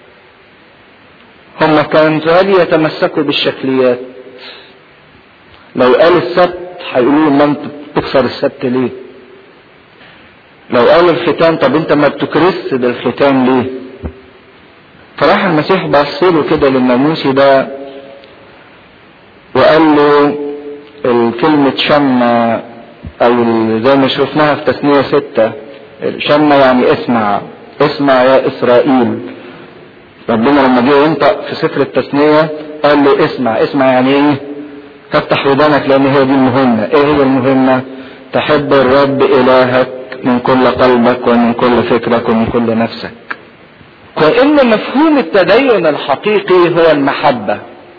هم كانوا يتمسكوا بالشكليات. لو قال السبت هيقولوا ما انت بتكسر السبت ليه؟ لو قال الختان طب انت ما بتكرس بالختان ليه؟ فراح المسيح بص له كده للناموسي ده وقال له الكلمة شمة او زي ما شفناها في تثنية ستة، شمة يعني اسمع، اسمع يا اسرائيل. ربنا لما جه ينطق في سفر التثنية قال له اسمع. اسمع يعني ايه؟ تفتح ودانك، لان هي دي المهمة. ايه هي المهمة؟ تحب الرب الهك من كل قلبك ومن كل فكرك ومن كل نفسك. وان مفهوم التدين الحقيقي هو المحبة.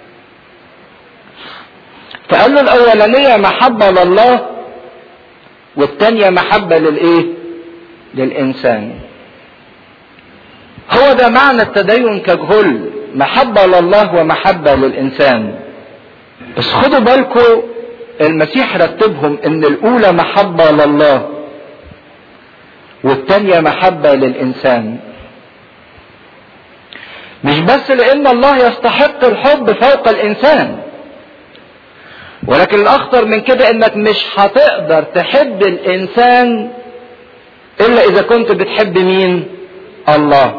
فقال له الاولانية محبة لله، والتانية محبة للايه؟ للانسان. هو ده معنى التدين ككل، محبة لله ومحبة للانسان. بس خدوا بالكم المسيح رتبهم ان الاولى محبة لله والتانية محبة للانسان. مش بس لان الله يستحق الحب فوق الانسان، ولكن الاخطر من كده انك مش هتقدر تحب الانسان الا اذا كنت بتحب مين؟ الله.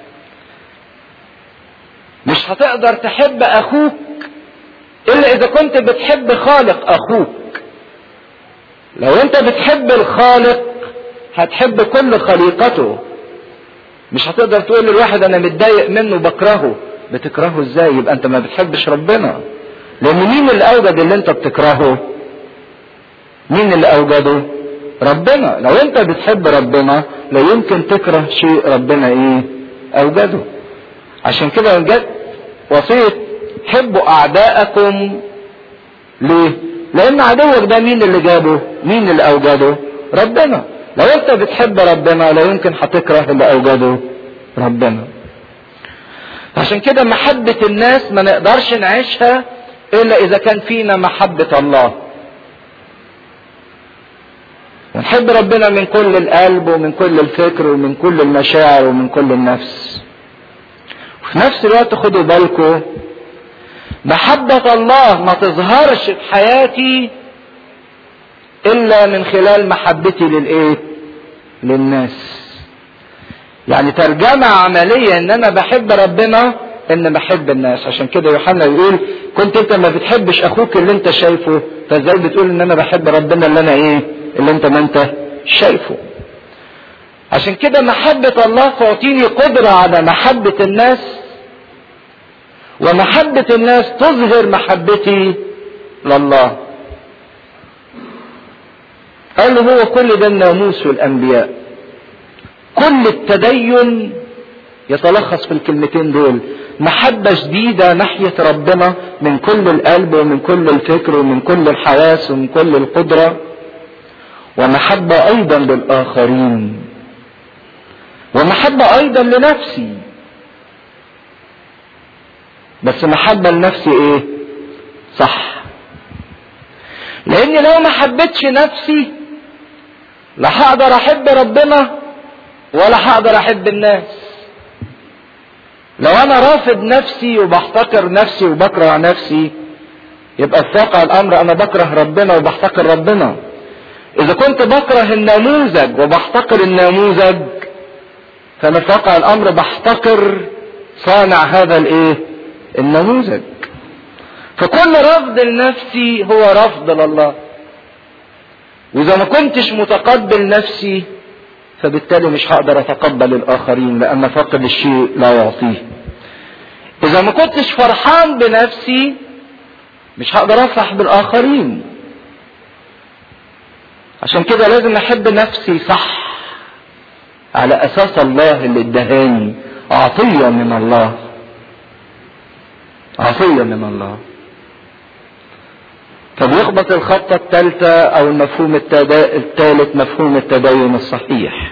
مش هتقدر تحب اخوك الا اذا كنت بتحب خالق اخوك. لو انت بتحب الخالق هتحب كل خليقته. مش هتقدر تقول للواحد انا متضايق منه بكرهه. بتكرهه ازاي؟ يبقى انت ما بتحبش ربنا. لان مين اللي اوجد اللي انت بتكرهه؟ مين اللي اوجده؟ ربنا. لو انت بتحب ربنا لا يمكن تكره شيء ربنا ايه اوجده. عشان كده جت وصية حبوا اعداءكم. ليه؟ لان عدوك ده مين اللي جابه؟ مين اللي اوجده؟ ربنا. لو انت بتحب ربنا لا يمكن هتكره اللي اوجده ربنا. عشان كده محبة الناس ما نقدرش نعيشها الا اذا كان فينا محبة الله. ونحب ربنا من كل القلب ومن كل الفكر ومن كل المشاعر ومن كل النفس. وفي نفس الوقت خدوا بالكم محبة الله ما تظهرش في حياتي الا من خلال محبتي للايه؟ للناس. يعني ترجمة عملية ان انا بحب ربنا ان بحب الناس. عشان كده يوحنا يقول كنت انت ما بتحبش اخوك اللي انت شايفه، فازاي بتقول ان انا بحب ربنا اللي انا ايه؟ اللي انت ما انت شايفه. عشان كده محبة الله تعطيني قدرة على محبة الناس، ومحبة الناس تظهر محبتي لله. قال له هو كل ده الناموس والانبياء. كل التدين يتلخص في الكلمتين دول: محبة شديدة ناحية ربنا من كل القلب ومن كل الفكر ومن كل الحواس ومن كل القدرة، ومحبة ايضا للاخرين، ومحبة ايضا لنفسي. بس محبة لنفسي ايه؟ صح. لاني لو ما حبيتش نفسي لا هقدر احب ربنا ولا هقدر احب الناس. لو انا رافض نفسي وبحتقر نفسي وبكره نفسي يبقى في واقع الامر انا بكره ربنا وبحتقر ربنا. اذا كنت بكره النموذج وبحتقر النموذج فانا في واقع الامر بحتقر صانع هذا الايه؟ النموذج. فكل رفض لنفسي هو رفض لله. واذا ما كنتش متقبل نفسي فبالتالي مش هقدر اتقبل الاخرين، لان فاقد الشيء لا يعطيه. اذا ما كنتش فرحان بنفسي مش هقدر افرح بالاخرين. عشان كده لازم احب نفسي صح على اساس الله اللي ادهاني عطية من الله. عطية من الله. فبيخبط الخطة الثالثة او المفهوم الثالث مفهوم التدين الصحيح: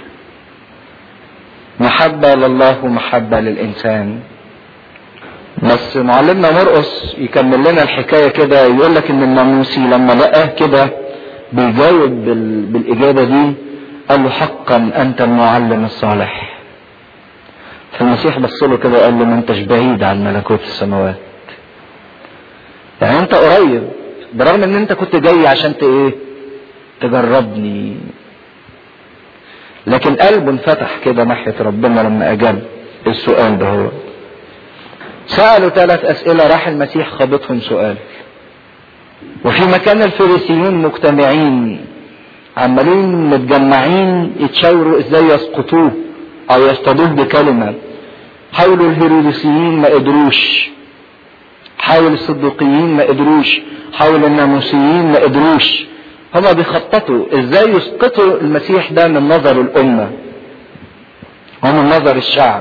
محبة لله ومحبة للإنسان. بس معلمنا مرقس يكمل لنا الحكاية كده، يقول لك ان الناموسي لما لقاه كده بيجاوب بالإجابة دي قال له حقا أنت المعلم الصالح. فالمسيح بص له كده وقال له ما انتش بعيد عن ملكوت السماوات. يعني انت قريب برغم ان انت كنت جاي عشان ايه؟ تجربني. لكن قلبه انفتح كده ناحية ربنا لما اجاب السؤال ده. هو سألوا ثلاث اسئلة راح المسيح خبطهم سؤال. وفي مكان الفريسيين مجتمعين عمالين متجمعين يتشاوروا ازاي يسقطوه او يصطادوه بكلمة. حاولوا الهيروديسيين ما قدروش، حاول الصدوقيين ما قدروش، حاول الناموسيين ما قدروش. هما بيخططوا ازاي يسقطوا المسيح ده من نظر الامة ومن نظر الشعب.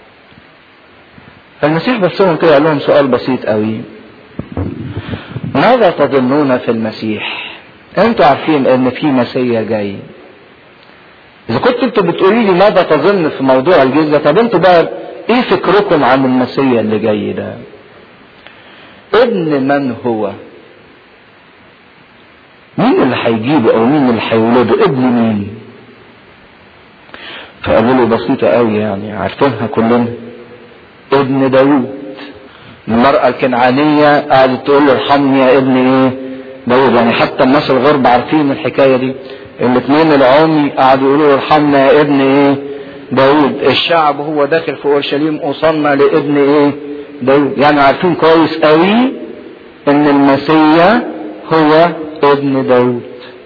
فالمسيح بس لهم كده قال لهم سؤال بسيط قوي: ماذا تظنون في المسيح؟ انتوا عارفين ان في مسيا جاي. اذا كنتوا انتوا بتقولي لي ماذا تظن في موضوع الجزية، طب انتوا بقى ايه فكركم عن المسيا اللي جاي ده؟ ابن من هو؟ مين اللي هيجيبه او مين اللي هيولده؟ ابن مين؟ فقالوا له بسيطة قوي يعني عارفينها كلنا، ابن داوود. المرأة الكنعانية قعدت تقول له ارحمني يا ابن ايه؟ داوود. يعني حتى الناس الغرب عارفين الحكاية دي. الاثنين العمي قعدوا يقولوا ارحمنا يا ابن ايه؟ داوود. الشعب هو داخل في اورشليم اوصلنا لابن ايه؟ داوود. يعني عارفين كويس قوي ان المسيا هو ابن داوود.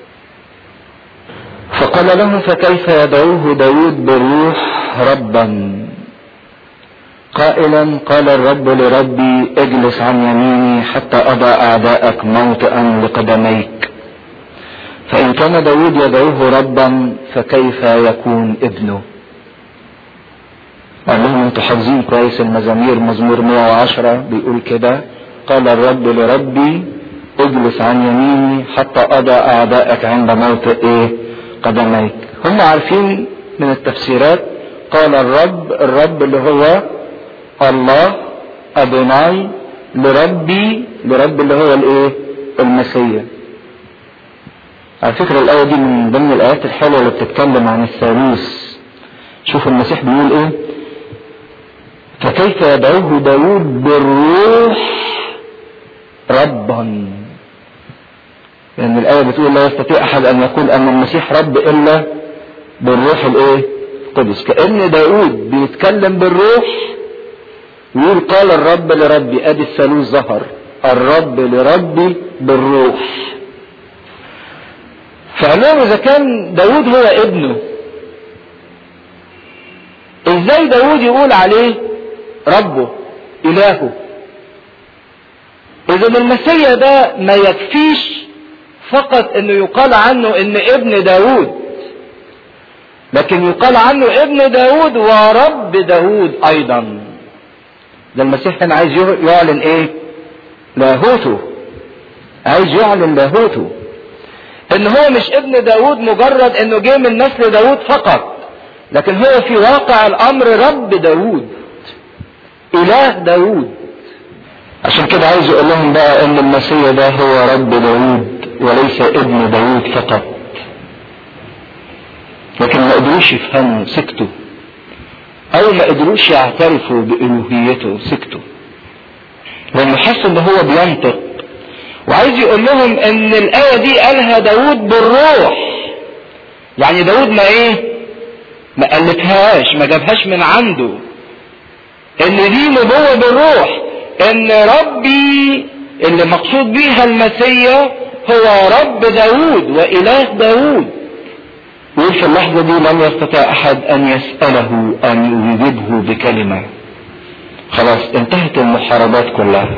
فقال لهم: فكيف يدعوه داوود بالروح ربا قائلا قال الرب لربي اجلس عن يميني حتى اضع اعداءك موطئا لقدميك. فان كان داوود يدعوه ربا فكيف يكون ابنه؟ قال لهم: انتوا حافظين كويس المزامير، مزمور مئة وعشرة بيقول كده: قال الرب لربي اجلس عن يميني حتى اضع اعداءك عند موطئ ايه؟ قدميك. هم عارفين من التفسيرات قال الرب، الرب اللي هو الله ادوناي، لربي، لرب اللي هو الايه؟ المسيا. على فكرة الآية دي من ضمن الآيات الحلوة اللي بتتكلم عن الثالوث. شوفوا المسيح بيقول ايه: فكيف يدعوه داوود بالروح ربا. لأن يعني الآية بتقول لا يستطيع أحد أن يقول أن المسيح رب إلا بالروح الايه؟ القدس. كأن داوود بيتكلم بالروح ويقول قال الرب لربي. ادي الثالوث ظهر، الرب لربي بالروح. فقال لهم اذا كان داوود هو ابنه، ازاي داوود يقول عليه ربه الهه؟ اذا المسيا ده ما يكفيش فقط انه يقال عنه ان ابن داوود، لكن يقال عنه ابن داوود ورب داوود ايضا. ده المسيح هنا عايز يعلن ايه؟ لاهوته. عايز يعلن لاهوته، ان هو مش ابن داوود مجرد انه جه من نسل داوود فقط، لكن هو في واقع الامر رب داوود، اله داوود. عشان كده عايز يقول لهم بقى ان المسيح ده هو رب داوود وليس ابن داوود فقط. لكن ما قدروش يفهموا، سكتوا، او ما قدروش يعترفوا بالوهيته، سكتوا، لانه حسوا ان هو بينطق. وعايز يقول لهم ان الايه دي قالها داوود بالروح. يعني داوود ما ايه؟ ما قلتهاش، ما جابهاش من عنده. ان دي نبوه بالروح، ان ربي اللي مقصود بيها المسيا هو رب داوود واله داوود. وفي في اللحظة دي لم يستطع احد ان يسأله ان يجيبه بكلمة. خلاص انتهت المحاربات كلها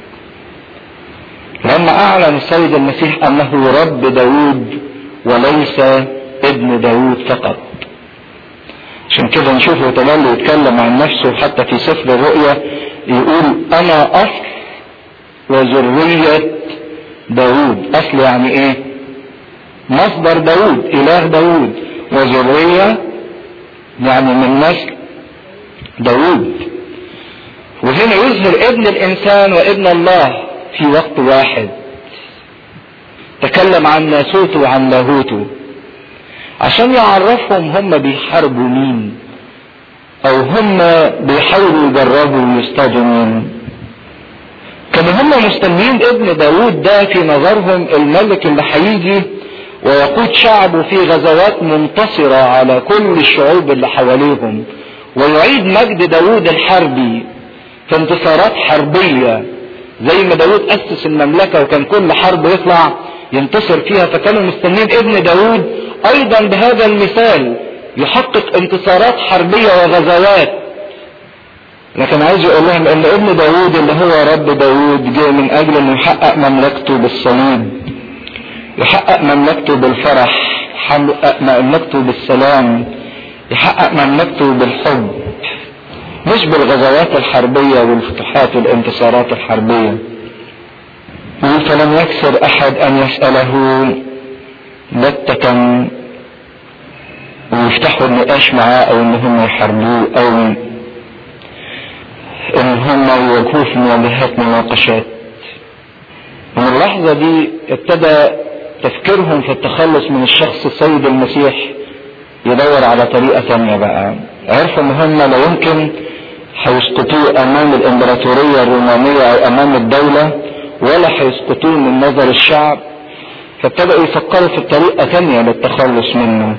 لما اعلن السيد المسيح انه رب داوود وليس ابن داوود فقط. عشان كده نشوفه تملي يتكلم عن نفسه حتى في سفر الرؤيا، يقول انا اصل وذرية داوود. اصل يعني ايه؟ مصدر داوود، اله داوود، وذرية يعني من نسل داوود. وهنا يظهر ابن الانسان وابن الله في وقت واحد. تكلم عن ناسوته وعن لاهوته عشان يعرفهم هم بيحاربوا مين، او هم بيحاولوا يجربوا ويصطادوا مين. كانوا هم مستنيين ابن داوود ده في نظرهم الملك اللي هيجي ويقود شعبه في غزوات منتصرة على كل الشعوب اللي حواليهم، ويعيد مجد داوود الحربي في انتصارات حربية زي ما داود اسس المملكة وكان كل حرب يطلع ينتصر فيها، فكانوا مستنين ابن داود ايضا بهذا المثال يحقق انتصارات حربية وغزوات. لكن عايز يقول لهم ان ابن داود اللي هو رب داود جاء من اجل انه يحقق مملكته بالصليب، يحقق مملكته بالفرح، يحقق مملكته بالسلام، يحقق مملكته بالحب، مش بالغزوات الحربية والفتوحات والانتصارات الحربية. فلم يكسر احد ان يسأله بتة ويفتحوا النقاش معاه او ان هم يحاربوه او ان هم يواجهوه في مواجهات مناقشات. من اللحظة دي ابتدى تفكيرهم في التخلص من الشخص السيد المسيح يدور على طريقة ثانية بقى. عرفوا ان هم لا يمكن هيسقطوه امام الامبراطورية الرومانية او امام الدولة، ولا هيسقطوه من نظر الشعب، فابتدأوا يفكروا في طريقة ثانية للتخلص منه.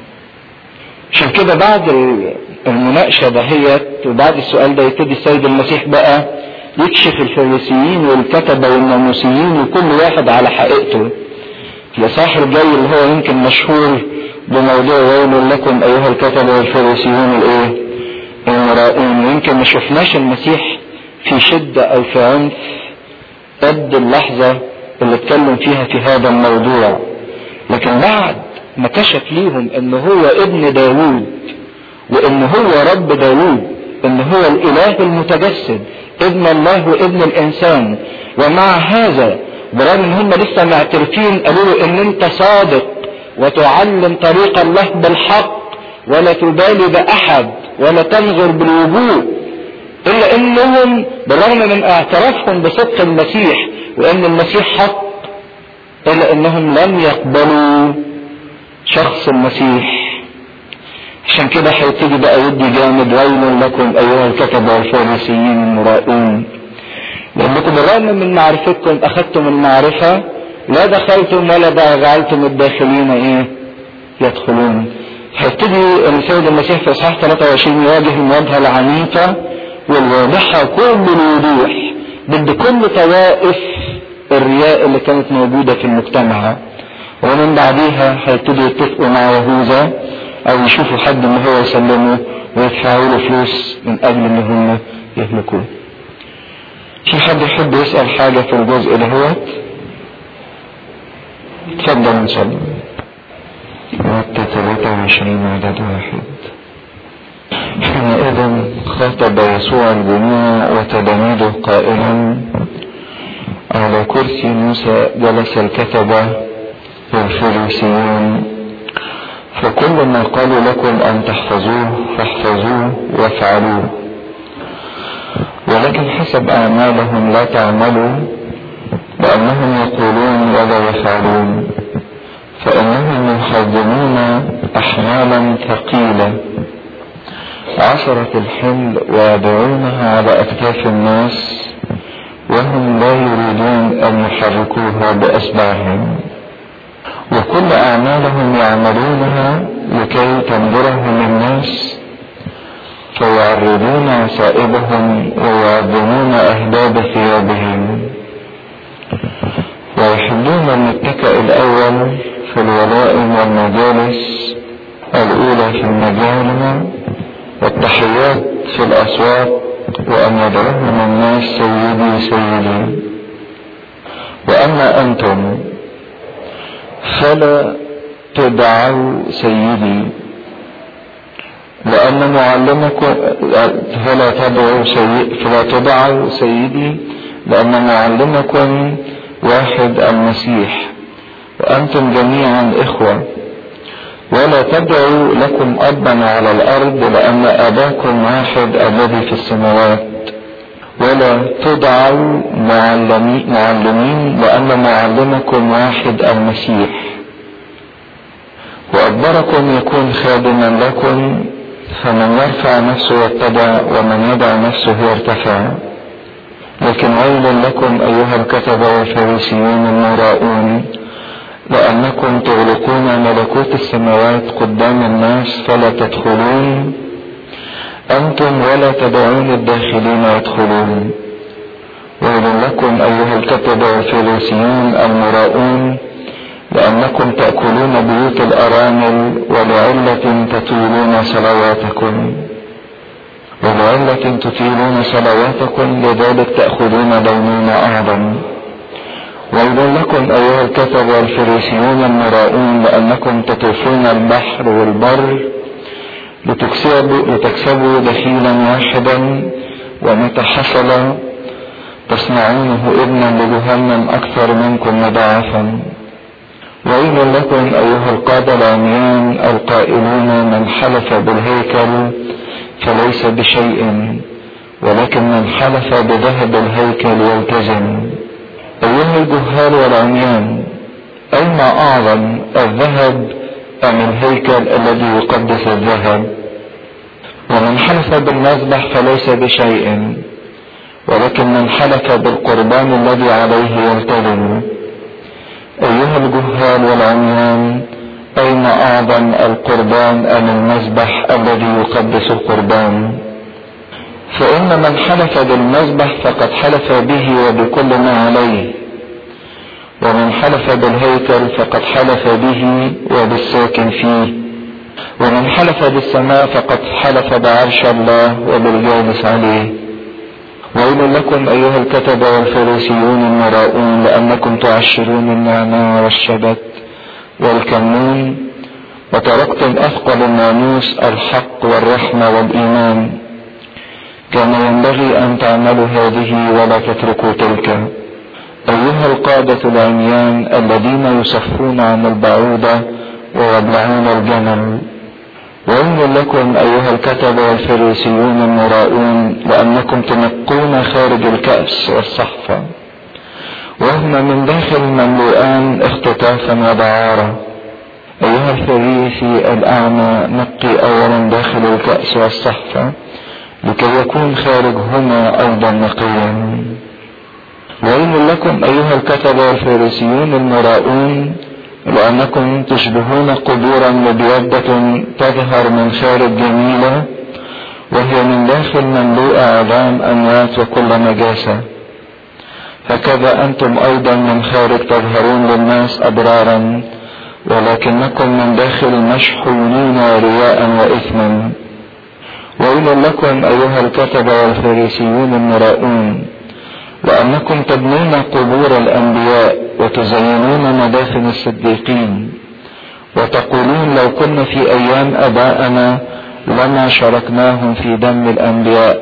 عشان كده بعد المناقشة دهيت وبعد السؤال ده يبتدي السيد المسيح بقى يكشف الفريسيين والكتبة والناموسيين وكل واحد على حقيقته. الإصحاح الجاي اللي هو يمكن مشهور بموضوع ويل لكم أيها الكتبة والفريسيون الإيه؟ المرائون. يمكن ما شفناش المسيح في شدة أو في عنف قد اللحظة اللي اتكلم فيها في هذا الموضوع، لكن بعد ما كشف ليهم ان هو ابن داوود وان هو رب داوود، ان هو الاله المتجسد ابن الله وابن الانسان، ومع هذا برغم ان هم لسه معترفين قالوا له ان انت صادق وتعلم طريق الله بالحق ولا تبالي باحد ولا تنظر بالوجوه، الا انهم بالرغم من اعترافهم بصدق المسيح وان المسيح حق الا انهم لم يقبلوا شخص المسيح. عشان كده هيبتدي بقى يدي جامد ويل لكم ايها الكتبة والفريسيين المرائون، لانكم بالرغم من معرفتكم اخذتم المعرفة لا دخلتم ولا جعلتم الداخلين ايه يدخلون. هيبتدي السيد المسيح في اصحاح ثلاثة وعشرين يواجه المواجهة العنيفة والواضحة كل الوضوح ضد كل طوائف الرياء اللي كانت موجودة في المجتمع، ومن بعديها هيبتدوا يتفقوا مع يهوذا او يشوفوا حد ان هو يسلمه ويدفعوا له فلوس من اجل ان هم يهلكوه. في حد يحب يسأل حاجة في الجزء دهوت؟ اتفضل نصلي. متى ثلاثة وعشرين عدد واحد. حينئذ خاطب يسوع الجميع وتلاميذه قائلا على كرسي موسى جلس الكتبة والفريسيون، فكل ما قالوا لكم ان تحفظوه فاحفظوه وافعلوه، ولكن حسب اعمالهم لا تعملوا، لانهم يقولون ولا يفعلون، فانهم يحضنون احمالا ثقيلة عشرة الحمل ويضعونها على اكتاف الناس وهم لا يريدون ان يحركوها باصبعهم، وكل اعمالهم يعملونها لكي تنظرهم الناس، فيعرضون عصائبهم ويعظمون اهداب ثيابهم، ويحبون المتكئ الاول في الولائم والمجالس الاولى في المجامع والتحيات في الاسواق، وان يدعوهم الناس سيدي سيدي. واما انتم فلا تدعوا سيدي، لأن معلمكم فلا تدعوا سيدي فلا تدعوا سيدي لأن معلمكم واحد المسيح، وأنتم جميعا إخوة. ولا تدعوا لكم أبا على الأرض لأن أباكم واحد الذي في السماوات. ولا تدعوا معلمين لأن معلمكم واحد المسيح. وأكبركم يكون خادما لكم، فمن يرفع نفسه يتبع ومن يدع نفسه يرتفع. لكن ويل لكم أيها الكتبة والفريسيون المراؤون، لأنكم تغلقون ملكوت السماوات قدام الناس فلا تدخلون أنتم ولا تدعون الداخلين يدخلون. ويل ويل لكم أيها الكتبة والفريسيون المراؤون لأنكم تأكلون بيوت الأرامل ولعلة تطيلون صلواتكم ولعلة تطيلون صلواتكم لذلك تأخذون دينون أعظم. ويل لكم أيها الكتبة والفريسيون المراؤون لأنكم تطوفون البحر والبر لتكسبوا, لتكسبوا دخيلا واحدا ومتى حصل تصنعونه ابنا لجهنم أكثر منكم مضاعفا. ويل لكم أيها القادة العميان القائلون من حلف بالهيكل فليس بشيء ولكن من حلف بذهب الهيكل يلتزم. أيها الجهال والعميان أين أعظم الذهب أم الهيكل الذي يقدس الذهب؟ ومن حلف بالمذبح فليس بشيء ولكن من حلف بالقربان الذي عليه يلتزم. أيها الجهال والعميان أين أعظم القربان أم المذبح الذي يقدس القربان؟ فإن من حلف بالمذبح فقد حلف به وبكل ما عليه، ومن حلف بالهيكل فقد حلف به وبالساكن فيه، ومن حلف بالسماء فقد حلف بعرش الله وبالجالس عليه. ويل لكم أيها الكتبة والفريسيون المراؤون لأنكم تعشرون النعناع والشبت والكمون وتركتم أثقل الناموس الحق والرحمة والإيمان. كان ينبغي أن تعملوا هذه ولا تتركوا تلك. أيها القادة العميان الذين يصفون عن البعوضة ويبلعون الجمل. ويل لكم أيها الكتبة والفريسيون المراؤون لأنكم تنقون خارج الكأس والصحفة وهما من داخل مملوءان اختطافا ودعارة. أيها الفريسي الأعمى نقي أولا داخل الكأس والصحفة لكي يكون خارجهما أيضا نقيا. ويل لكم أيها الكتبة والفريسيون المراؤون لأنكم تشبهون قبورا مبيضة تظهر من خارج جميلة وهي من داخل مملوءة عظام أموات وكل نجاسة. هكذا أنتم أيضا من خارج تظهرون للناس أبرارا ولكنكم من داخل مشحونين رياء وإثما. ويل لكم أيها الكتبة والفريسيون المراؤون لأنكم تبنون قبور الأنبياء وتزينون مدافن الصديقين وتقولون لو كنا في أيام أبائنا لما شاركناهم في دم الأنبياء،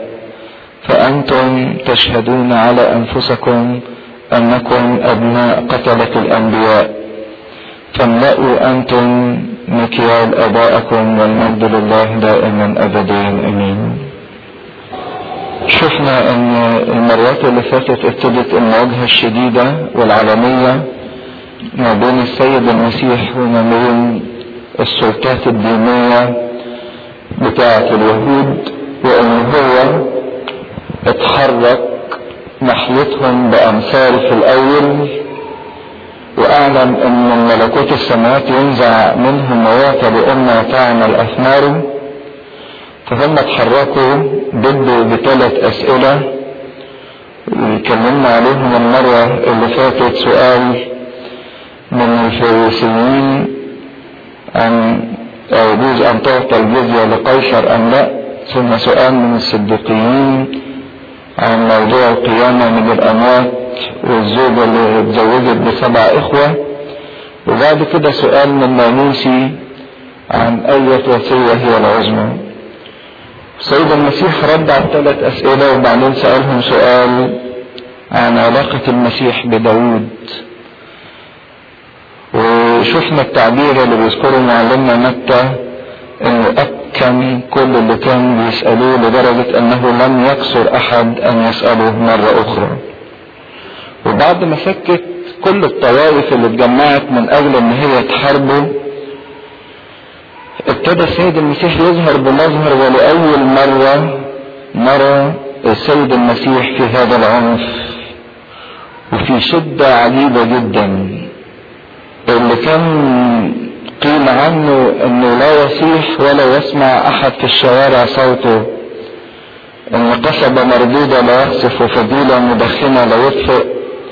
فأنتم تشهدون على أنفسكم أنكم أبناء قتلة الأنبياء. فاملأوا أنتم مكيال آبائكم والمجد لله دائما أبديا أمين. شفنا ان المرات اللي فاتت ابتدت المواجهة الشديدة والعالمية ما بين السيد المسيح وما بين السلطات الدينية بتاعة اليهود، وان هو اتحرك ناحيتهم بأمثال في الأول وأعلن ان ملكوت السماوات ينزع منهم ويعطى لأمة تعمل أثماره. فهم اتحركوا ضده بثلاث أسئلة وكلمنا عليهم المرة اللي فاتت. سؤال من الفريسيين عن يجوز أن تعطى الجزية لقيصر أم لا، ثم سؤال من الصديقيين عن موضوع القيامة من الأموات والزوجة اللي اتزوجت بسبع إخوة، وبعد كده سؤال من ناموسي عن أية وصية هي العظمى. السيد المسيح رد على ثلاث أسئلة وبعدين سألهم سؤال عن علاقة المسيح بداود. وشفنا التعبير اللي بيذكره معلمنا متى انه أبكم كل اللي كان بيسألوه لدرجة انه لم يكسر احد ان يسأله مرة اخرى. وبعد ما سكت كل الطوائف اللي اتجمعت من اجل ان هي تحاربه، ابتدى السيد المسيح يظهر بمظهر ولأول مرة نرى السيد المسيح في هذا العنف وفي شدة عجيبة جدا. اللي كان قيل عنه انه لا يصيح ولا يسمع احد في الشوارع صوته، ان قصبة مردودة لا يخسف وفضيلة مدخنة لا يطفئ،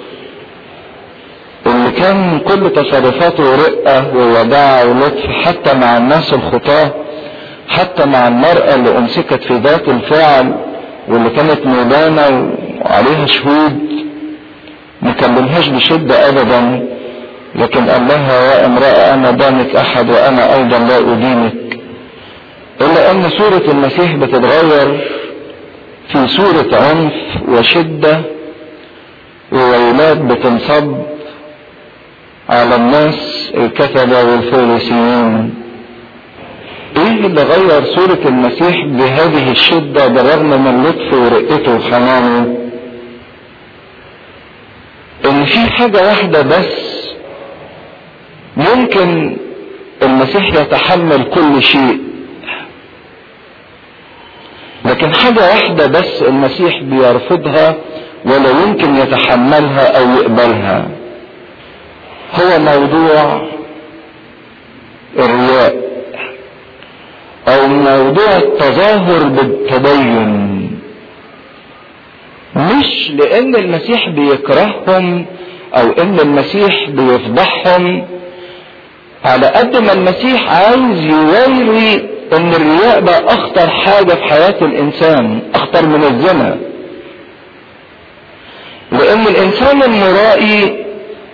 اللي كان كل تصرفاته رقة ووداعة ولطف حتى مع الناس الخطاة، حتى مع المرأة اللي امسكت في ذات الفعل واللي كانت مدانة وعليها شهود ما كلمهاش بشدة ابدا، لكن قال لها يا امرأة انا دانك احد وانا ايضا لا ادينك. الا ان صورة المسيح بتتغير في صورة عنف وشدة وويلات بتنصب على الناس الكتبة والفريسيين. ايه اللي غير صورة المسيح بهذه الشدة بالرغم من لطفه ورقته وحنانه؟ ان في حاجة واحدة بس ممكن المسيح يتحمل كل شيء، لكن حاجة واحدة بس المسيح بيرفضها ولا يمكن يتحملها او يقبلها، هو موضوع الرياء او موضوع التظاهر بالتدين. مش لان المسيح بيكرههم او ان المسيح بيفضحهم، على قد ما المسيح عايز يوري ان الرياء ده اخطر حاجة في حياة الانسان، اخطر من الزنا. لان الانسان المرائي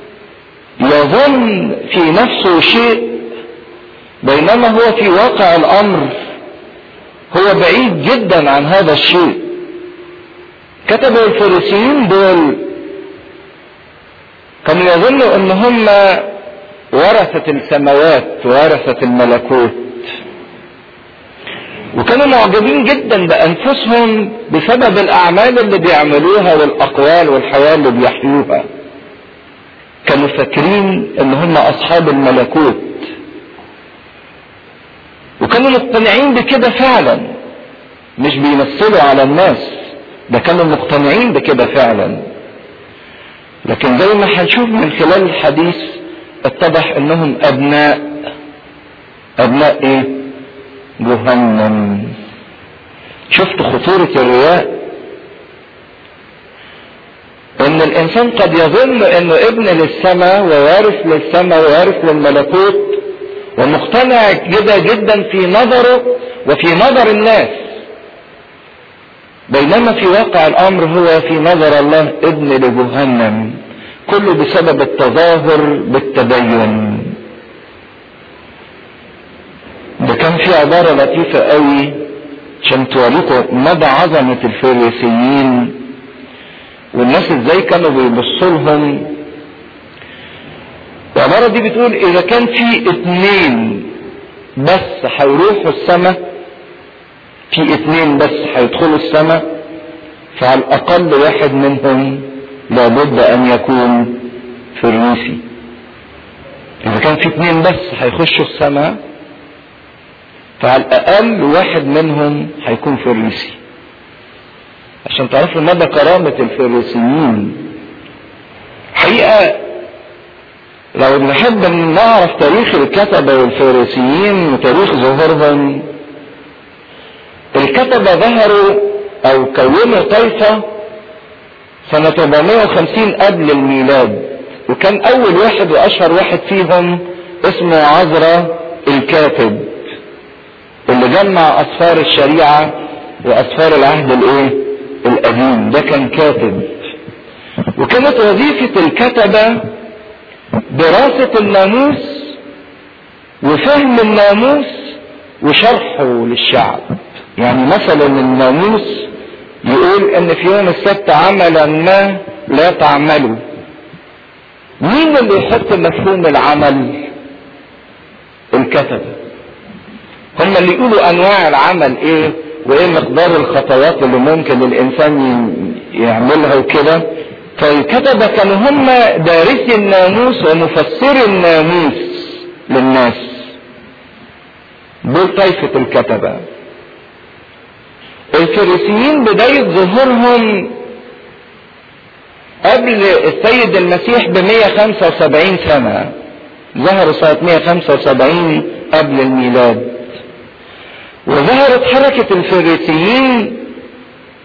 يظن في نفسه شيء بينما هو في واقع الامر هو بعيد جدا عن هذا الشيء. كتب الفريسيين دول كانوا يظنوا ان هم ورثة السماوات ورثة الملكوت، وكانوا معجبين جدا بانفسهم بسبب الاعمال اللي بيعملوها والاقوال والحياة اللي بيحيوها. كانوا فاكرين ان هم اصحاب الملكوت وكانوا مقتنعين بكده فعلا، مش بيمثلوا على الناس، ده كانوا مقتنعين بكده فعلا. لكن زي ما هنشوف من خلال الحديث اتضح انهم ابناء ابناء ايه؟ جهنم. شفت خطورة الرياء؟ ان الانسان قد يظن انه ابن للسماء ووارث للسماء ووارث للملكوت ومقتنع كده جدا في نظره وفي نظر الناس، بينما في واقع الامر هو في نظر الله ابن لجهنم، كله بسبب التظاهر بالتدين. ده كان في عبارة لطيفة قوي عشان توريكم مدى عظمة الفريسيين والناس ازاي كانوا بيبصوا لهم. العبارة دي بتقول اذا كان في اتنين بس هيروحوا السماء، في اتنين بس هيدخلوا السماء، فعلى الاقل واحد منهم لابد ان يكون فريسي. اذا كان في اتنين بس هيخشوا السماء فعلى الاقل واحد منهم هيكون فريسي، عشان تعرفوا مدى كرامة الفريسيين. حقيقة لو نحب نعرف تاريخ الكتبة والفريسيين وتاريخ ظهورهم، الكتبة ظهروا او كونوا طائفة سنة أربعمائة وخمسين قبل الميلاد، وكان اول واحد واشهر واحد فيهم اسمه عزرا الكاتب اللي جمع اسفار الشريعة واسفار العهد الايه القديم. ده كان كاتب، وكانت وظيفة الكتبة دراسة الناموس وفهم الناموس وشرحه للشعب. يعني مثلا الناموس يقول ان في يوم السبت عملا ما لا تعملوا، مين اللي يحط مفهوم العمل؟ الكتبة. هم اللي يقولوا انواع العمل ايه وايه مقدار الخطوات اللي ممكن الانسان يعملها وكده. فالكتبة كانوا هم دارسي الناموس ومفسري الناموس للناس. دول طائفة الكتبة. الفريسيين بداية ظهورهم قبل السيد المسيح ب مائة وخمسة وسبعين سنة، ظهروا سنة مائة وخمسة وسبعين قبل الميلاد. وظهرت حركة الفريسيين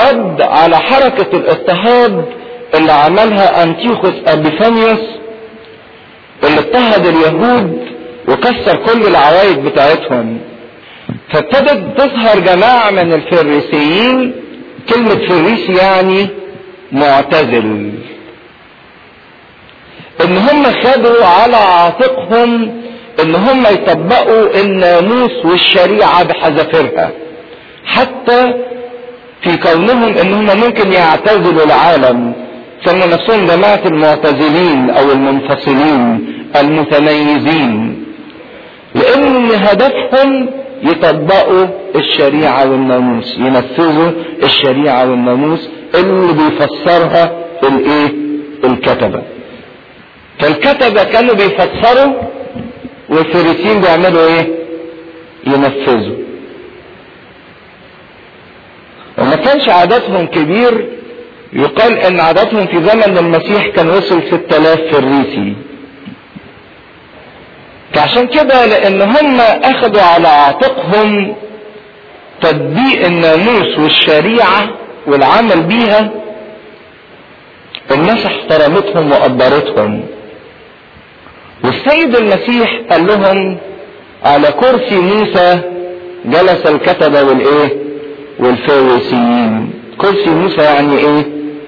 رد على حركة الاضطهاد اللي عملها انتيوخوس ابيفانيوس، اللي اضطهد اليهود وكسر كل العوايد بتاعتهم. فابتدت تظهر جماعة من الفريسيين، كلمة فريسي يعني معتزل، ان هم خدوا على عاتقهم ان هم يطبقوا الناموس والشريعة بحذافيرها، حتى في كونهم ان هم ممكن يعتزلوا العالم. سموا نفسهم جماعة المعتزلين او المنفصلين المتميزين، لان هدفهم يطبقوا الشريعة والناموس، ينفذوا الشريعة والناموس اللي بيفسرها الايه؟ الكتبة. فالكتبة كانوا بيفسروا والفريسيين بيعملوا ايه؟ ينفذوا. وما كانش عددهم كبير، يقال ان عددهم في زمن المسيح كان وصل ستة آلاف فريسي. فعشان كده لان هم اخذوا على عاتقهم تطبيق الناموس والشريعة والعمل بيها، الناس احترمتهم وقدرتهم. والسيد المسيح قال لهم على كرسي موسى جلس الكتبة والايه؟ والفريسيين. كرسي موسى يعني ايه؟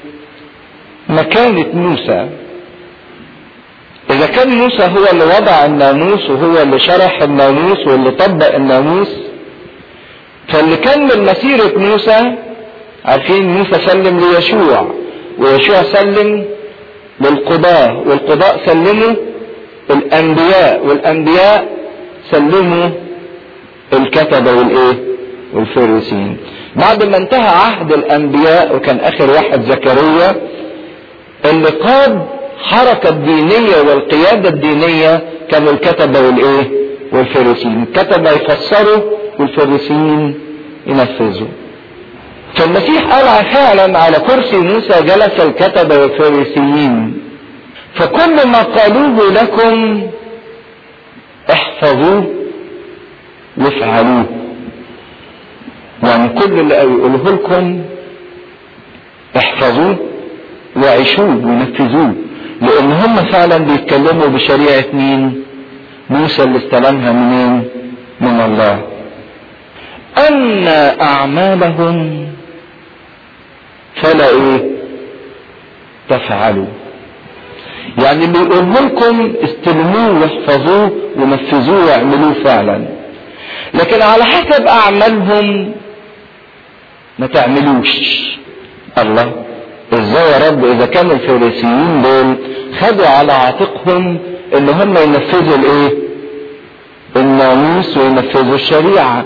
مكانة موسى. اذا كان موسى هو اللي وضع الناموس وهو اللي شرح الناموس واللي طبق الناموس، فاللي كان من مسيرة موسى، عارفين موسى سلم ليشوع ويشوع سلم للقضاة والقضاء سلموا الانبياء والانبياء سلموا الكتبة والايه؟ والفريسيين. بعد ما انتهى عهد الانبياء وكان اخر واحد زكريا، اللي قاد حركة الدينية والقيادة الدينية كانوا الكتبة والايه؟ والفريسيين. الكتبة يفسروا والفريسيين ينفذوا. فالمسيح قال فعلا على كرسي موسى جلس الكتبة والفريسيين، فكل ما قالوه لكم احفظوه وافعلوه. يعني كل اللي يقوله لكم احفظوه وعيشوه ونفذوه، لان هم فعلا بيتكلموا بشريعة مين؟ موسى اللي استلمها منين؟ من الله. ان اعمالهم فلا ايه؟ تفعلوا. يعني اللي يقوله لكم استلموه واحفظوه ونفذوه واعملوه فعلا، لكن على حسب اعمالهم ما تعملوش. الله، ازاي يا رب؟ اذا كان الفريسيين دول خدوا على عاتقهم ان هم ينفذوا الايه؟ الناموس وينفذوا الشريعة،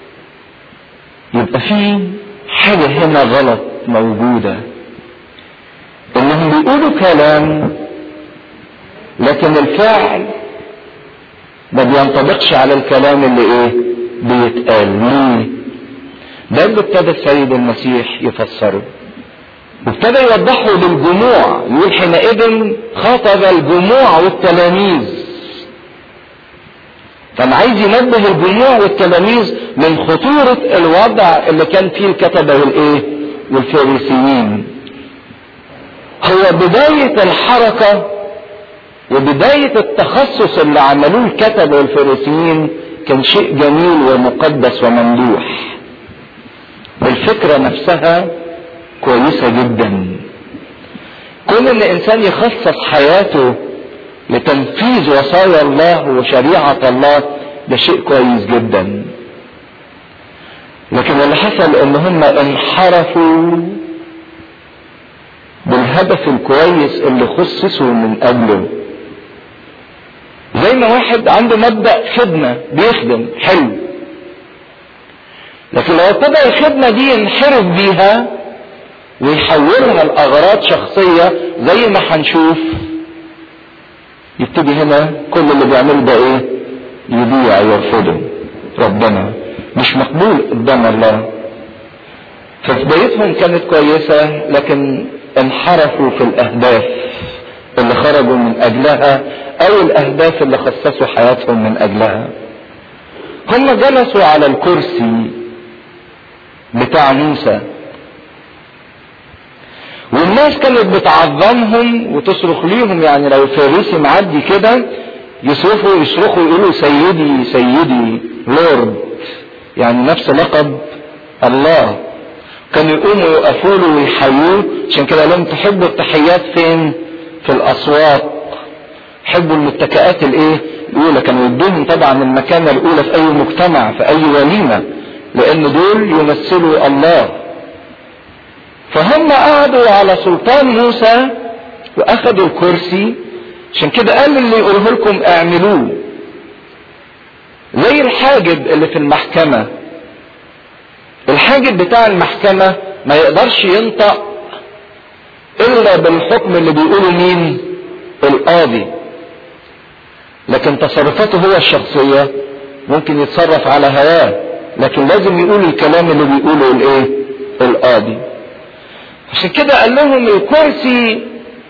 يبقى في حاجة هنا غلط موجودة. انهم بيقولوا كلام لكن الفعل ما بينطبقش على الكلام اللي ايه؟ بيتقال. ليه؟ ده اللي ابتدى السيد المسيح يفسره وابتدى يوضحه للجموع. يقول حينئذ خاطب الجموع والتلاميذ. كان عايز ينبه الجموع والتلاميذ من خطورة الوضع اللي كان فيه الكتبة والايه؟ والفريسيين. هو بداية الحركة وبداية التخصص اللي عملوه الكتبة والفريسيين كان شيء جميل ومقدس وممدوح. الفكرة نفسها كويسة جدا. كون ان الانسان يخصص حياته لتنفيذ وصايا الله وشريعة الله ده شيء كويس جدا. لكن اللي حصل ان هم انحرفوا بالهدف الكويس اللي خصصوا من اجله. زي ما واحد عنده مبدأ خدمة بيخدم حلو، لكن لو ابتدى الخدمة دي ينحرف بيها ويحولها لأغراض شخصية زي ما هنشوف، يبتدي هنا كل اللي بيعمله ده ايه؟ يضيع، يرفضه ربنا، مش مقبول قدام الله. فبدايتهم كانت كويسة لكن انحرفوا في الأهداف اللي خرجوا من أجلها أو الأهداف اللي خصصوا حياتهم من أجلها. هم جلسوا على الكرسي بتاع موسى الناس كانت بتعظمهم وتصرخ ليهم، يعني لو الفريسي معدي كده يصرخوا يصرخوا يقولوا سيدي سيدي لورد، يعني نفس لقب الله. كانوا يقوموا يقفوا له ويحيوه، عشان كده لهم تحبوا التحيات فين؟ في الاسواق. حبوا المتكئات الايه؟ الاولى. كانوا يدوهم طبعا المكانه الاولى في اي مجتمع في اي وليمه، لان دول يمثلوا الله. فهم قعدوا على سلطان موسى واخدوا الكرسي، عشان كده قال اللي يقوله لكم اعملوه. زي الحاجب اللي في المحكمة، الحاجب بتاع المحكمة ما يقدرش ينطق الا بالحكم اللي بيقوله مين؟ القاضي. لكن تصرفاته هو الشخصية ممكن يتصرف على هواه، لكن لازم يقول الكلام اللي بيقوله الايه؟ القاضي. عشان كده قال لهم الكرسي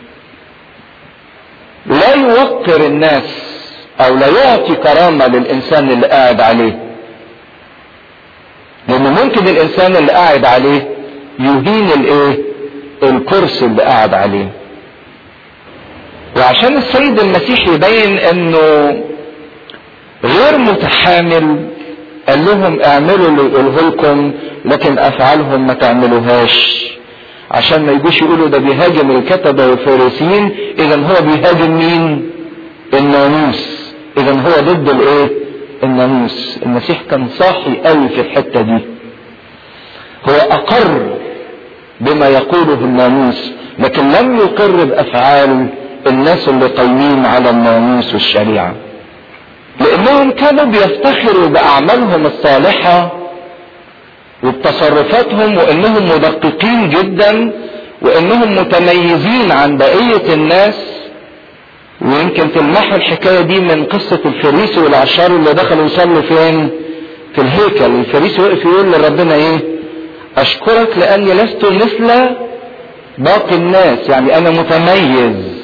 لا يوقر الناس او لا يعطي كرامة للانسان اللي قاعد عليه، لانه ممكن الانسان اللي قاعد عليه يهين الايه؟ الكرسي اللي قاعد عليه. وعشان السيد المسيح يبين انه غير متحامل قال لهم اعملوا اللي يقوله لكم لكن افعالهم ما تعملوهاش، عشان ما يجوش يقولوا ده بيهاجم الكتبة والفارسيين، اذا هو بيهاجم مين؟ الناموس، اذا هو ضد الايه؟ الناموس. المسيح كان صاحي قوي في الحتة دي، هو اقر بما يقوله الناموس لكن لم يقر بافعال الناس اللي قايمين على الناموس والشريعة، لانهم كانوا بيفتخروا باعمالهم الصالحة وبتصرفاتهم، وانهم مدققين جدا، وانهم متميزين عن بقية الناس. ويمكن تلمحوا الحكاية دي من قصة الفريسي والعشار اللي دخلوا يصلوا فين؟ في الهيكل. الفريسي وقف يقول لربنا ايه؟ اشكرك لاني لست مثل باقي الناس، يعني انا متميز.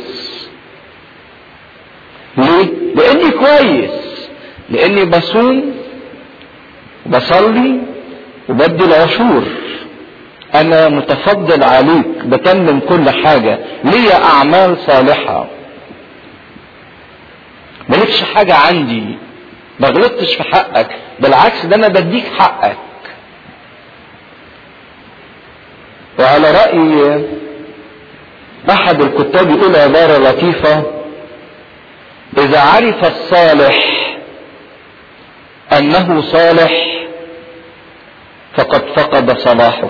ليه؟ لاني كويس، لاني بصوم وبصلي وبدي العشور، انا متفضل عليك، بتمم كل حاجة، ليا اعمال صالحة، مالكش حاجة عندي، ما غلطتش في حقك، بالعكس ده انا بديك حقك. وعلى رأي احد الكتاب يقول عبارة لطيفة: اذا عرف الصالح انه صالح فقد فقد صلاحه.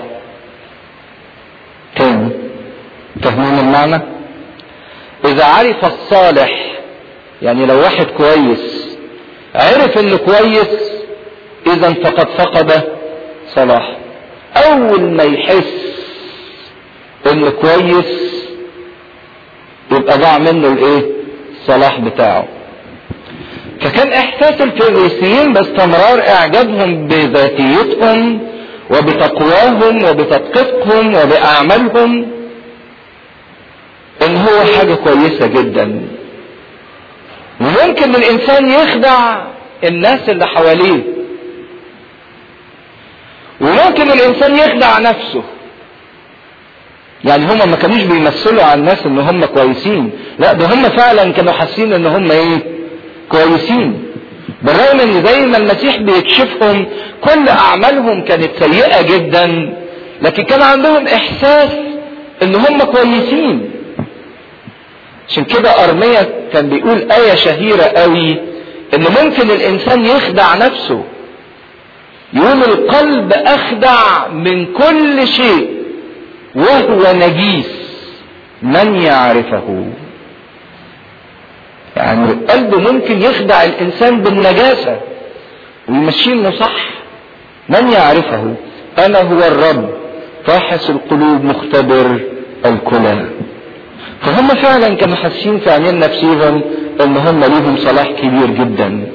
تاني، فاهمين المعنى؟ اذا عرف الصالح، يعني لو واحد كويس عرف انه كويس اذا فقد فقد صلاحه. اول ما يحس انه كويس يبقى ضاع منه الايه؟ الصلاح بتاعه. فكان احساس الفريسيين باستمرار اعجابهم بذاتيتهم وبتقواهم وبتدقيقهم وباعمالهم ان هو حاجة كويسة جدا. وممكن الانسان يخدع الناس اللي حواليه، وممكن الانسان يخدع نفسه. يعني هما ما كانوش بيمثلوا على الناس ان هم كويسين، لا ده هم فعلا كانوا حاسين ان هم ايه؟ كويسين. بالرغم ان زي ما المسيح بيكشفهم كل اعمالهم كانت سيئة جدا، لكن كان عندهم احساس ان هم كويسين. عشان كده ارميا كان بيقول آية شهيرة قوي ان ممكن الانسان يخدع نفسه، يقول القلب اخدع من كل شيء وهو نجيس من يعرفه. يعني القلب ممكن يخدع الانسان بالنجاسة ويمشيه انه صح. من يعرفه؟ انا هو الرب فاحص القلوب مختبر الكلى. فهم فعلا كانوا حاسين في عينين نفسهم ان هم ليهم صلاح كبير جدا.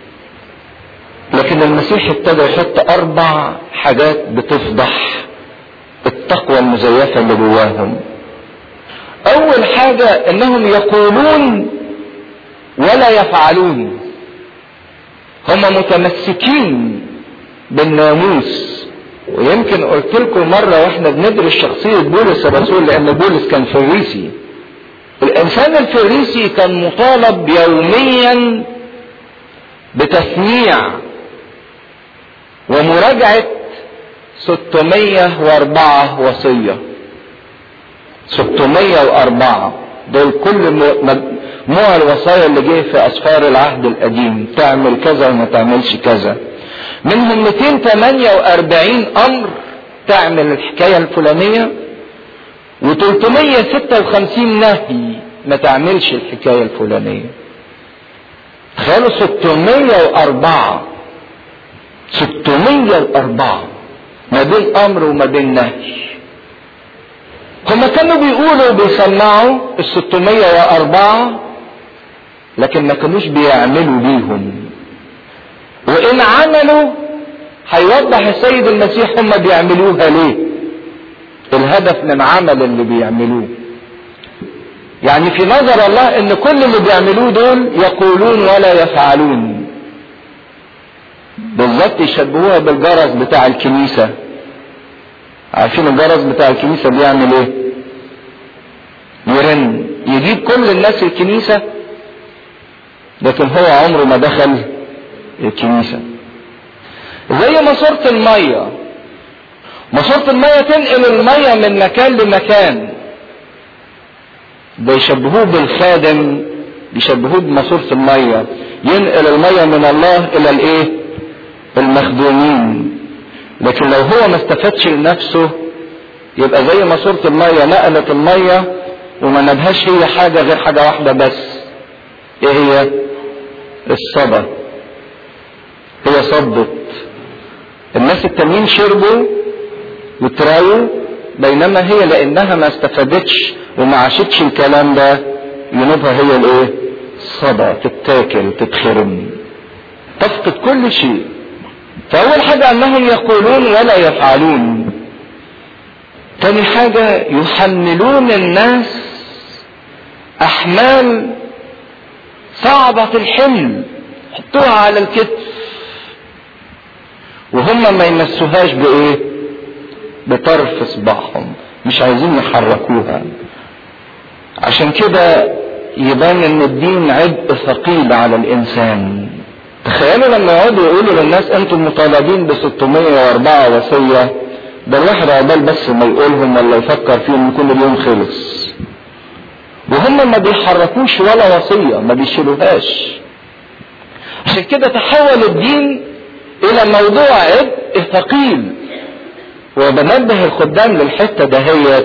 لكن المسيح ابتدى يحط اربع حاجات بتفضح التقوى المزيفة اللي جواهم. اول حاجة انهم يقولون ولا يفعلون. هم متمسكين بالناموس ويمكن قلت لكم مرة واحنا بندرس شخصية بولس الرسول، لان بولس كان فريسي. الانسان الفريسي كان مطالب يوميا بتسميع ومراجعة ستمائة واربعة وصية. ستمائة واربعة دول كل مجموع الوصايا اللي جه في اسفار العهد القديم، تعمل كذا وما تعملش كذا. منهم مئتين وثمانية واربعين امر تعمل الحكاية الفلانية، وثلاثمائة وستة وخمسين نهي ما تعملش الحكاية الفلانية. تخيلوا ستمائة واربعة ستمائة واربعة ما بين امر وما بين نهي. هما كانوا بيقولوا بيسمعوا ال ستمائة واربعة، لكن ما كانوش بيعملوا بيهم. وان عملوا هيوضح السيد المسيح هما بيعملوها ليه، الهدف من عمل اللي بيعملوه. يعني في نظر الله ان كل اللي بيعملوه دول يقولون ولا يفعلون. بالظبط يشبهوها بالجرس بتاع الكنيسة. عارفين الجرس بتاع الكنيسة بيعمل ايه؟ يرن، يجيب كل الناس الكنيسة، لكن هو عمره ما دخل الكنيسة. زي ماسورة المية، ماسورة المية تنقل المية من مكان لمكان. بيشبهوه بالخادم، بيشبهوه بماسورة المية، ينقل المية من الله الى الايه؟ المخدومين. لكن لو هو ما استفادش لنفسه يبقى زي ماسورة المية نقلت المية وما نبهاش هي حاجة غير حاجة واحدة بس. ايه هي؟ الصدى. هي صدت، الناس التانيين شربوا وترايوا، بينما هي لانها ما استفادتش وما عاشتش الكلام ده ينوبها هي الايه؟ الصدى، تتاكل تتخرم، تفقد كل شيء. فاول حاجة انهم يقولون ولا يفعلون. تاني حاجة يحملون الناس احمال صعبة الحمل، حطوها على الكتف وهم ما يمسوهاش بايه؟ بطرف اصبعهم، مش عايزين يحركوها. عشان كده يبان ان الدين عبء ثقيل على الانسان. تخيلوا لما يقعدوا يقولوا للناس انتم مطالبين ب ستمائة واربعة وصية، ده الواحد عقبال بس ما يقولهم ولا يفكر فيهم يكون اليوم خلص، وهم ما بيحركوش ولا وصية، ما بيشيلوهاش. عشان كده تحول الدين الى موضوع عبء ثقيل. وبنبه الخدام للحتة دهيت،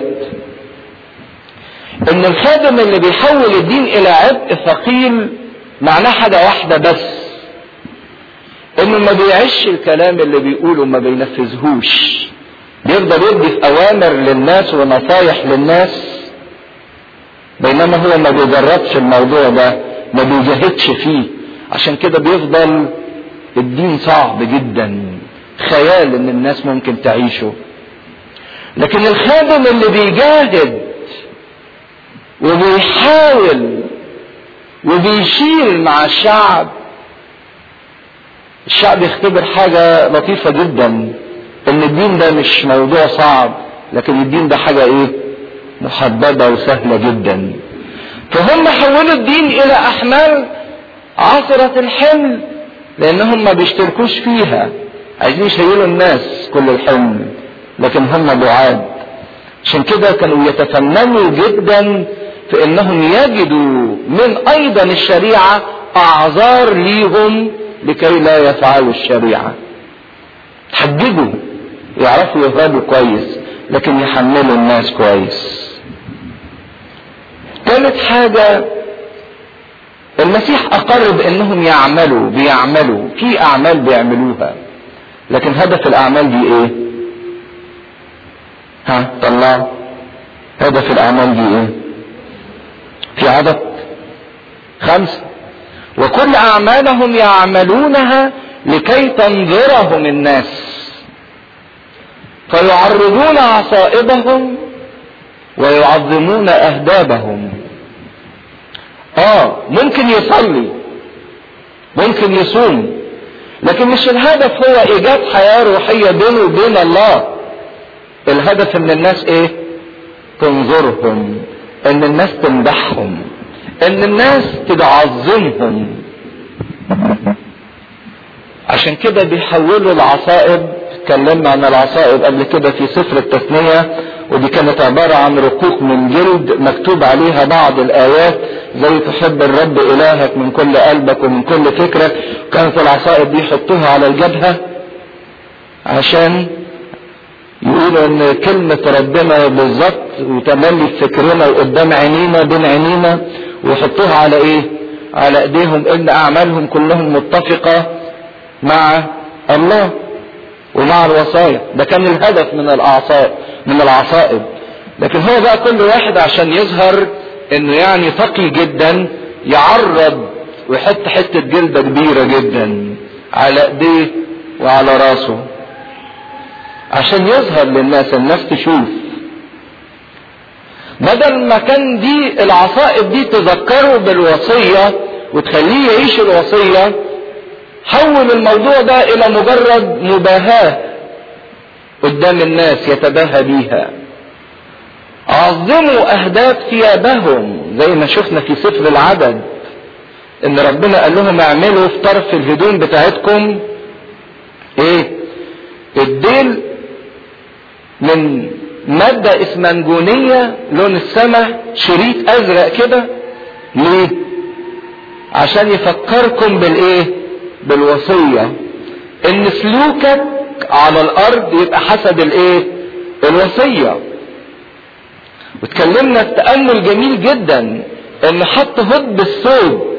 ان الخادم اللي بيحول الدين الى عبء ثقيل معناه حاجة واحدة بس، انه ما بيعيش الكلام اللي بيقوله، ما بينفذهوش. بيفضل يدي في اوامر للناس ونصايح للناس، بينما هو ما بيجربش الموضوع ده، ما بيجاهدش فيه. عشان كده بيفضل الدين صعب جدا، خيال ان الناس ممكن تعيشه. لكن الخادم اللي بيجاهد وبيحاول وبيشيل مع الشعب، الشعب يختبر حاجة لطيفة جدا، ان الدين ده مش موضوع صعب، لكن الدين ده حاجة ايه؟ محببة وسهلة جدا. فهم حولوا الدين الى احمال عصرة الحمل، لانهم ما بيشتركوش فيها، عايزين يشيلوا الناس كل الحمل، لكن هم بعاد. عشان كده كانوا يتفننوا جدا في انهم يجدوا من ايضا الشريعة اعذار ليهم لكي لا يفعلوا الشريعة. تحججوا، يعرفوا يهربوا كويس، لكن يحملوا الناس كويس. ثالث حاجة، المسيح اقر بانهم يعملوا بيعملوا في اعمال بيعملوها، لكن هدف الاعمال دي ايه؟ ها طلعوا هدف الاعمال دي ايه؟ في عدد خمسة، وكل اعمالهم يعملونها لكي تنظرهم الناس فيعرضون عصائبهم ويعظمون اهدابهم. اه ممكن يصلي، ممكن يصوم، لكن مش الهدف هو ايجاد حياة روحية بينه وبين الله. الهدف ان الناس ايه؟ تنظرهم، ان الناس تمدحهم، ان الناس تعظمهم. عشان كده بيحولوا العصائب. اتكلمنا عن العصائب قبل كده في سفر التثنية، ودي كانت عبارة عن رقوق من جلد مكتوب عليها بعض الآيات زي تحب الرب إلهك من كل قلبك ومن كل فكرك. كانت العصائب دي يحطوها على الجبهة عشان يقولوا ان كلمة ربنا بالظبط وتملي في فكرنا وقدام عينينا بين عينينا، ويحطوها على ايه؟ على ايديهم، ان اعمالهم كلهم متفقة مع الله ومع الوصايا. ده كان الهدف من العصائب من العصائب. لكن هو بقى كل واحد عشان يظهر انه يعني تقي جدا يعرض ويحط حتة جلدة كبيرة جدا على ايديه وعلى راسه عشان يظهر للناس، الناس تشوف. بدل ما كان دي العصائب دي تذكره بالوصية وتخليه يعيش الوصية، حول الموضوع ده الى مجرد مباهاة قدام الناس يتباهى بيها. عظموا اهداف ثيابهم زي ما شفنا في سفر العدد، ان ربنا قال لهم اعملوا في طرف الهدوم بتاعتكم ايه؟ الديل من مادة اسمنجونية لون السماء، شريط ازرق كده. ليه؟ عشان يفكركم بالايه؟ بالوصية، ان سلوكك على الارض يبقى حسب الايه؟ الوصية. واتكلمنا في تأمل جميل جدا ان حط هد الثوب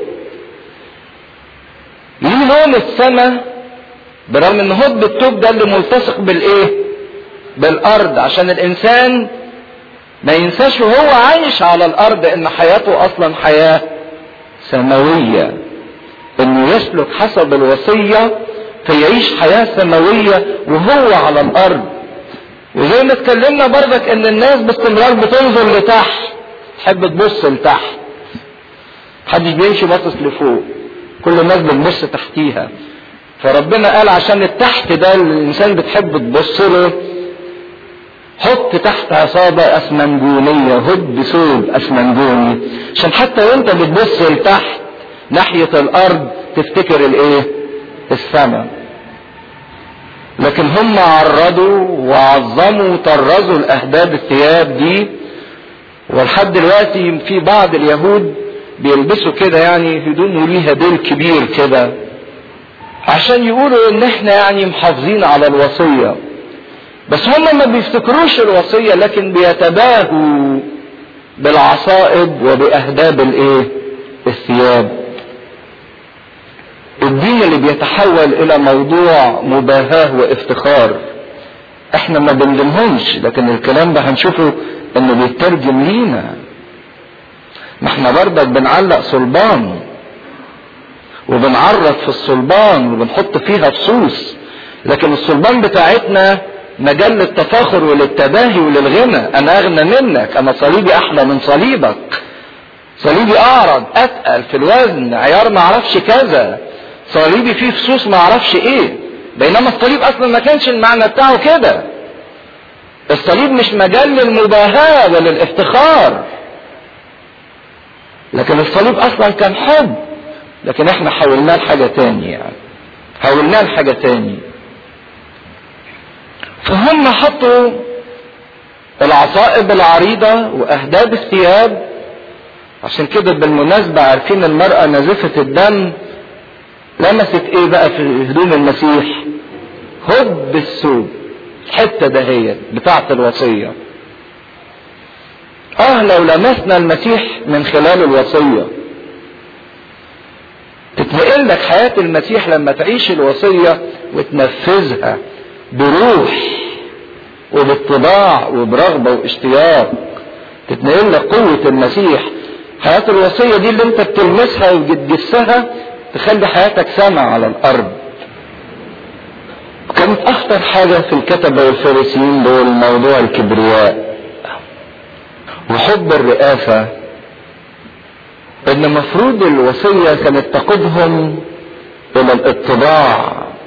ليه لون السماء، برغم ان هد الثوب ده اللي ملتصق بالايه؟ بالارض، عشان الانسان ما ينساش وهو عايش على الارض ان حياته اصلا حياة سماوية، انه يسلك حسب الوصية فيعيش حياة سماوية وهو على الارض. وزي ما اتكلمنا برضك ان الناس باستمرار بتنظر لتحت، تحب تبص لتحت، محدش بيمشي باصص لفوق، كل الناس بتبص تحتيها. فربنا قال عشان التحت ده اللي الانسان بتحب تبص له، حط تحت عصابة اسمنجونية، هد ثوب اسمنجوني، عشان حتى وانت بتبص لتحت ناحية الارض تفتكر الايه؟ السماء. لكن هم عرضوا وعظموا وطرزوا الاهداب الثياب دي. ولحد دلوقتي في بعض اليهود بيلبسوا كده يعني هدوم وليها ديل كبير كده عشان يقولوا ان احنا يعني محافظين على الوصية، بس هم ما بيفتكروش الوصية، لكن بيتباهوا بالعصائب وبأهداب الايه؟ الثياب. الدين اللي بيتحول الى موضوع مباهاة وافتخار، احنا ما بنلمهمش، لكن الكلام ده هنشوفه انه بيترجم لينا. ما احنا برضك بنعلق صلبان وبنعرض في الصلبان وبنحط فيها فصوص، لكن الصلبان بتاعتنا مجال للتفاخر وللتباهي وللغنى. انا اغنى منك، انا صليبي احلى من صليبك، صليبي اعرض اتقل في الوزن، عيار ما اعرفش كذا، صليبي فيه فصوص ما اعرفش ايه. بينما الصليب اصلا ما كانش المعنى بتاعه كده. الصليب مش مجال للمباهاة وللافتخار، لكن الصليب اصلا كان حب، لكن احنا حولناه لحاجة تاني، يعني حولناه لحاجة تاني. فهم حطوا العصائب العريضة واهداب الثياب. عشان كده بالمناسبة عارفين المرأة نازفة الدم لمست ايه بقى في هدوم المسيح؟ هد الثوب، الحتة دهيت بتاعة الوصية. اه لو لمسنا المسيح من خلال الوصية تتنقل لك حياة المسيح لما تعيش الوصية وتنفذها بروح وباتباع وبرغبة واشتياق، تتنقل لك قوة المسيح. حياة الوصية دي اللي انت بتلمسها وبتجسها تخلي حياتك سامة على الارض. كانت اخطر حاجة في الكتبة والفارسيين دول موضوع الكبرياء وحب الرئاسة، ان مفروض الوصية كانت تقودهم الى الاتباع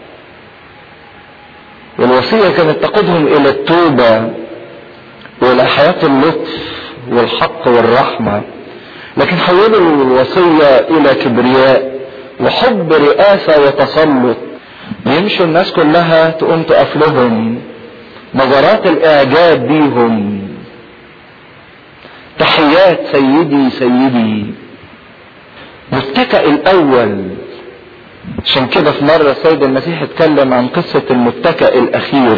والوصية كانت تقودهم الى التوبة والى حياة اللطف والحق والرحمة، لكن حولوا الوصية الى كبرياء وحب رئاسة وتسلط. يمشوا الناس كلها تقوم تقف لهم، نظرات الاعجاب بيهم، تحيات سيدي سيدي، متكئ الاول. عشان كده في مرة السيد المسيح اتكلم عن قصة المتكئ الاخير،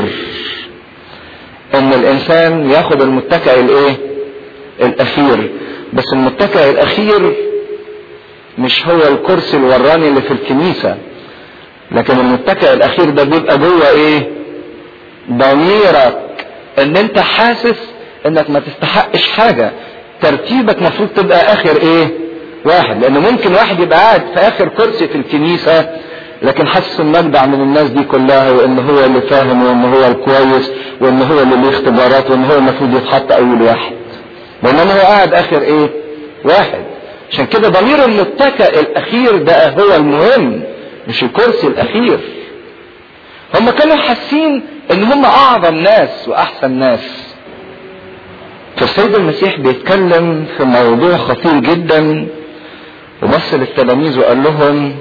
ان الانسان ياخد المتكئ الايه الاخير. بس المتكئ الاخير مش هو الكرسي الوراني اللي في الكنيسة، لكن المتكئ الاخير ده بيبقى جوه ايه؟ ضميرك، ان انت حاسس انك ما تستحقش حاجة، ترتيبك مفروض تبقى اخر ايه؟ واحد. لان ممكن واحد يبقى قاعد في اخر كرسي في الكنيسة لكن حاسس المجدع من الناس دي كلها، وان هو اللي فاهم، وان هو الكويس، وان هو اللي ليه اختبارات، وان هو المفروض يتحط اول واحد، بينما هو قاعد اخر ايه؟ واحد. عشان كده ضمير المتكئ الاخير ده هو المهم، مش الكرسي الاخير. هم كانوا حاسين ان هم اعظم ناس واحسن ناس. فالسيد المسيح بيتكلم في موضوع خطير جدا، وبص للتلاميذ وقال لهم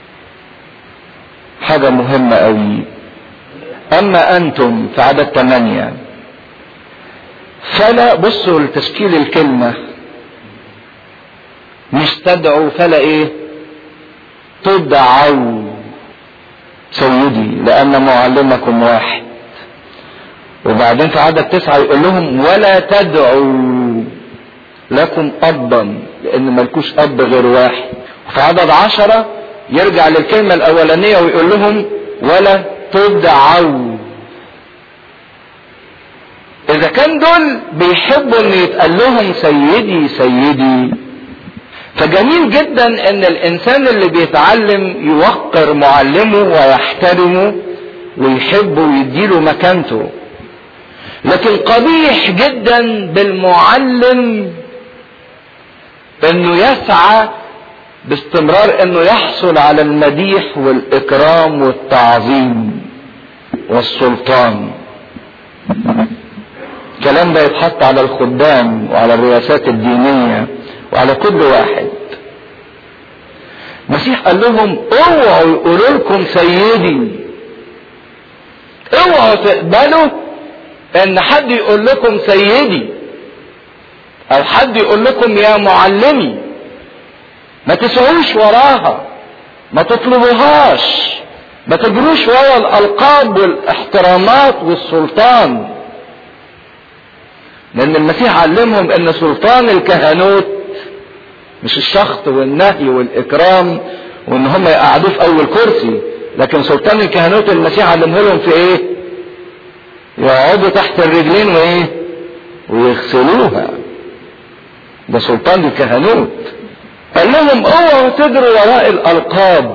حاجة مهمة قوي. اما انتم في عدد ثمانية فلا، بصوا لتشكيل الكلمة، مش تدعوا، فلا ايه؟ تدعوا سيدي لان معلمكم واحد. وبعدين في عدد تسعة يقول لهم ولا تدعوا لكم ابا لان ملكوش اب غير واحد. وفي عدد عشرة يرجع للكلمة الاولانية ويقول لهم ولا تدعوا. اذا كان دول بيحبوا ان يتقال لهم سيدي سيدي، فجميل جدا ان الانسان اللي بيتعلم يوقر معلمه ويحترمه ويحبه ويديله مكانته. لكن قبيح جدا بالمعلم انه يسعى باستمرار انه يحصل على المديح والاكرام والتعظيم والسلطان. الكلام ده يتحط على الخدام وعلى الرئاسات الدينية وعلى كل واحد. المسيح قال لهم اوعوا يقولوا لكم سيدي، اوعوا تقبلوا ان حد يقول لكم سيدي او حد يقول لكم يا معلمي. ما تسعوش وراها، ما تطلبوهاش، ما تجروش ورا الالقاب والاحترامات والسلطان. لان المسيح علمهم ان سلطان الكهنوت مش الشخط والنهي والاكرام وان هم يقعدوه في اول كرسي، لكن سلطان الكهنوت المسيح علمه لهم في ايه؟ يقعدوا تحت الرجلين وايه؟ ويغسلوها. ده سلطان الكهنوت. قال لهم اوعوا تجروا وراء الالقاب،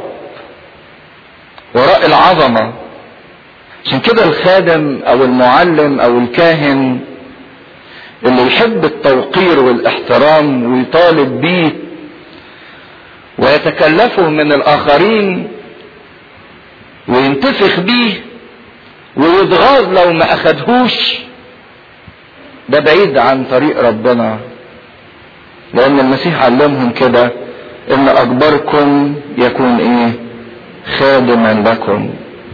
وراء العظمة. عشان كده الخادم او المعلم او الكاهن اللي يحب التوقير والاحترام ويطالب بيه ويتكلفه من الاخرين وينتفخ بيه ويتغاظ لو ما اخدهوش، ده بعيد عن طريق ربنا. لان المسيح علمهم كده ان اكبركم يكون ايه؟ خادما لكم.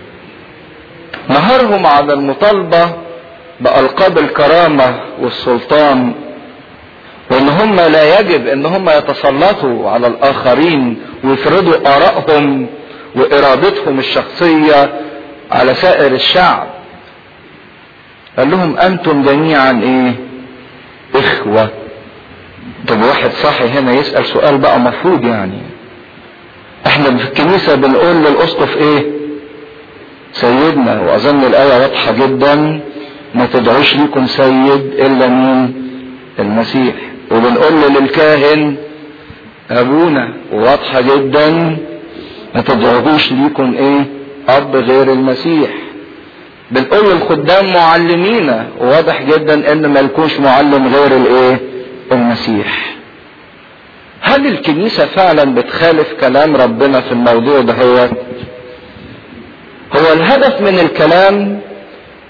نهرهم على المطالبة بألقاب الكرامة والسلطان، وان هم لا يجب ان هم يتسلطوا على الاخرين ويفرضوا ارائهم وارادتهم الشخصية على سائر الشعب. قال لهم انتم جميعا ايه؟ اخوة. طب واحد صاحي هنا يسأل سؤال بقى مفروض، يعني احنا في الكنيسة بنقول للاسقف ايه؟ سيدنا. واظن الاية واضحة جدا، ما تدعوش ليكم سيد الا مين؟ المسيح. وبنقول للكاهن ابونا، وواضحة جدا ما تدعوش ليكم ايه؟ اب غير المسيح. بنقول للخدام معلمينا، وواضح جدا ان ملكوش معلم غير الايه؟ المسيح. هل الكنيسة فعلا بتخالف كلام ربنا في الموضوع ده؟ هو هو الهدف من الكلام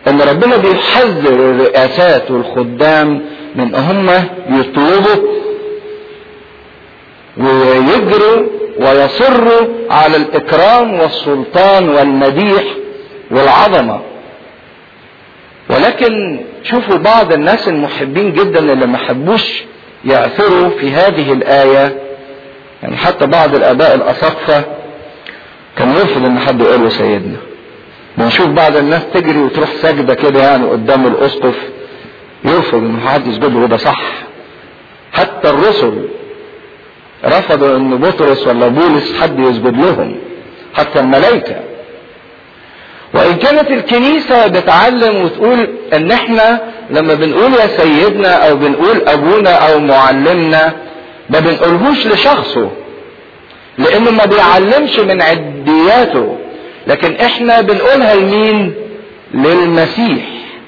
ان ربنا بيحذر الرئاسات والخدام من هم يطلبوا ويجروا ويصروا على الاكرام والسلطان والمديح والعظمه. ولكن شوفوا بعض الناس المحبين جدا اللي ما حبوش يعثروا في هذه الايه، يعني حتى بعض الاباء الاساقفه كان يرفض ان حد يقول له سيدنا. بنشوف بعض الناس تجري وتروح سجده كده يعني قدام الاسقف، يرفض ان حد يسجد له، وده صح. حتى الرسل رفضوا ان بطرس ولا بولس حد يسجد لهم، حتى الملائكه. وان كانت الكنيسه بتعلم وتقول ان احنا لما بنقول يا سيدنا او بنقول ابونا او معلمنا ما بنقولهوش لشخصه، لانه ما بيعلمش من عدياته، لكن احنا بنقولها لمين؟ للمسيح.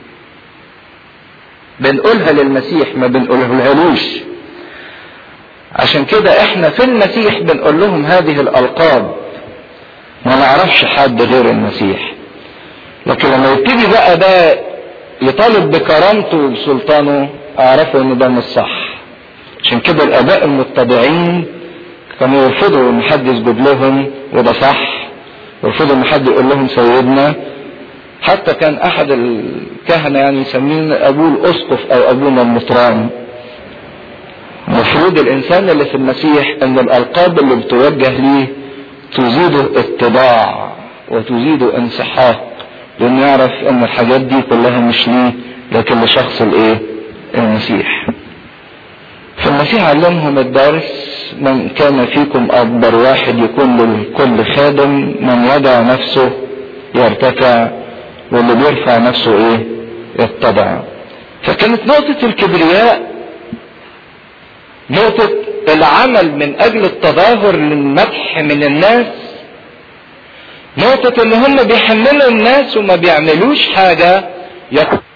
بنقولها للمسيح ما بنقولها لهوش. عشان كده احنا في المسيح بنقول لهم هذه الالقاب، ما نعرفش حد غير المسيح. لكن لما يبتدي بقى ده يطالب بكرامته وبسلطانه، اعرفوا ان ده مش صح. عشان كده الاباء المتبعين كانوا يرفضوا ان حد يسجد لهم، وده صح. يرفضوا ان حد يقول لهم سيدنا. حتى كان احد الكهنه يعني يسميه ابوه الاسقف او ابونا المطران. المفروض الانسان اللي في المسيح ان الالقاب اللي بتوجه ليه تزيده اتباع وتزيده انسحاق، لانه يعرف ان الحاجات دي كلها مش ليه لكن لشخص الايه؟ المسيح. فالمسيح علمهم الدرس: من كان فيكم اكبر واحد يكون للكل خادم، من يدع نفسه يرتفع، واللي بيرفع نفسه ايه؟ يتبع. فكانت نقطة الكبرياء نقطة العمل من اجل التظاهر للمدح من الناس، نقطة ان هم بيحملوا الناس وما بيعملوش حاجة يقول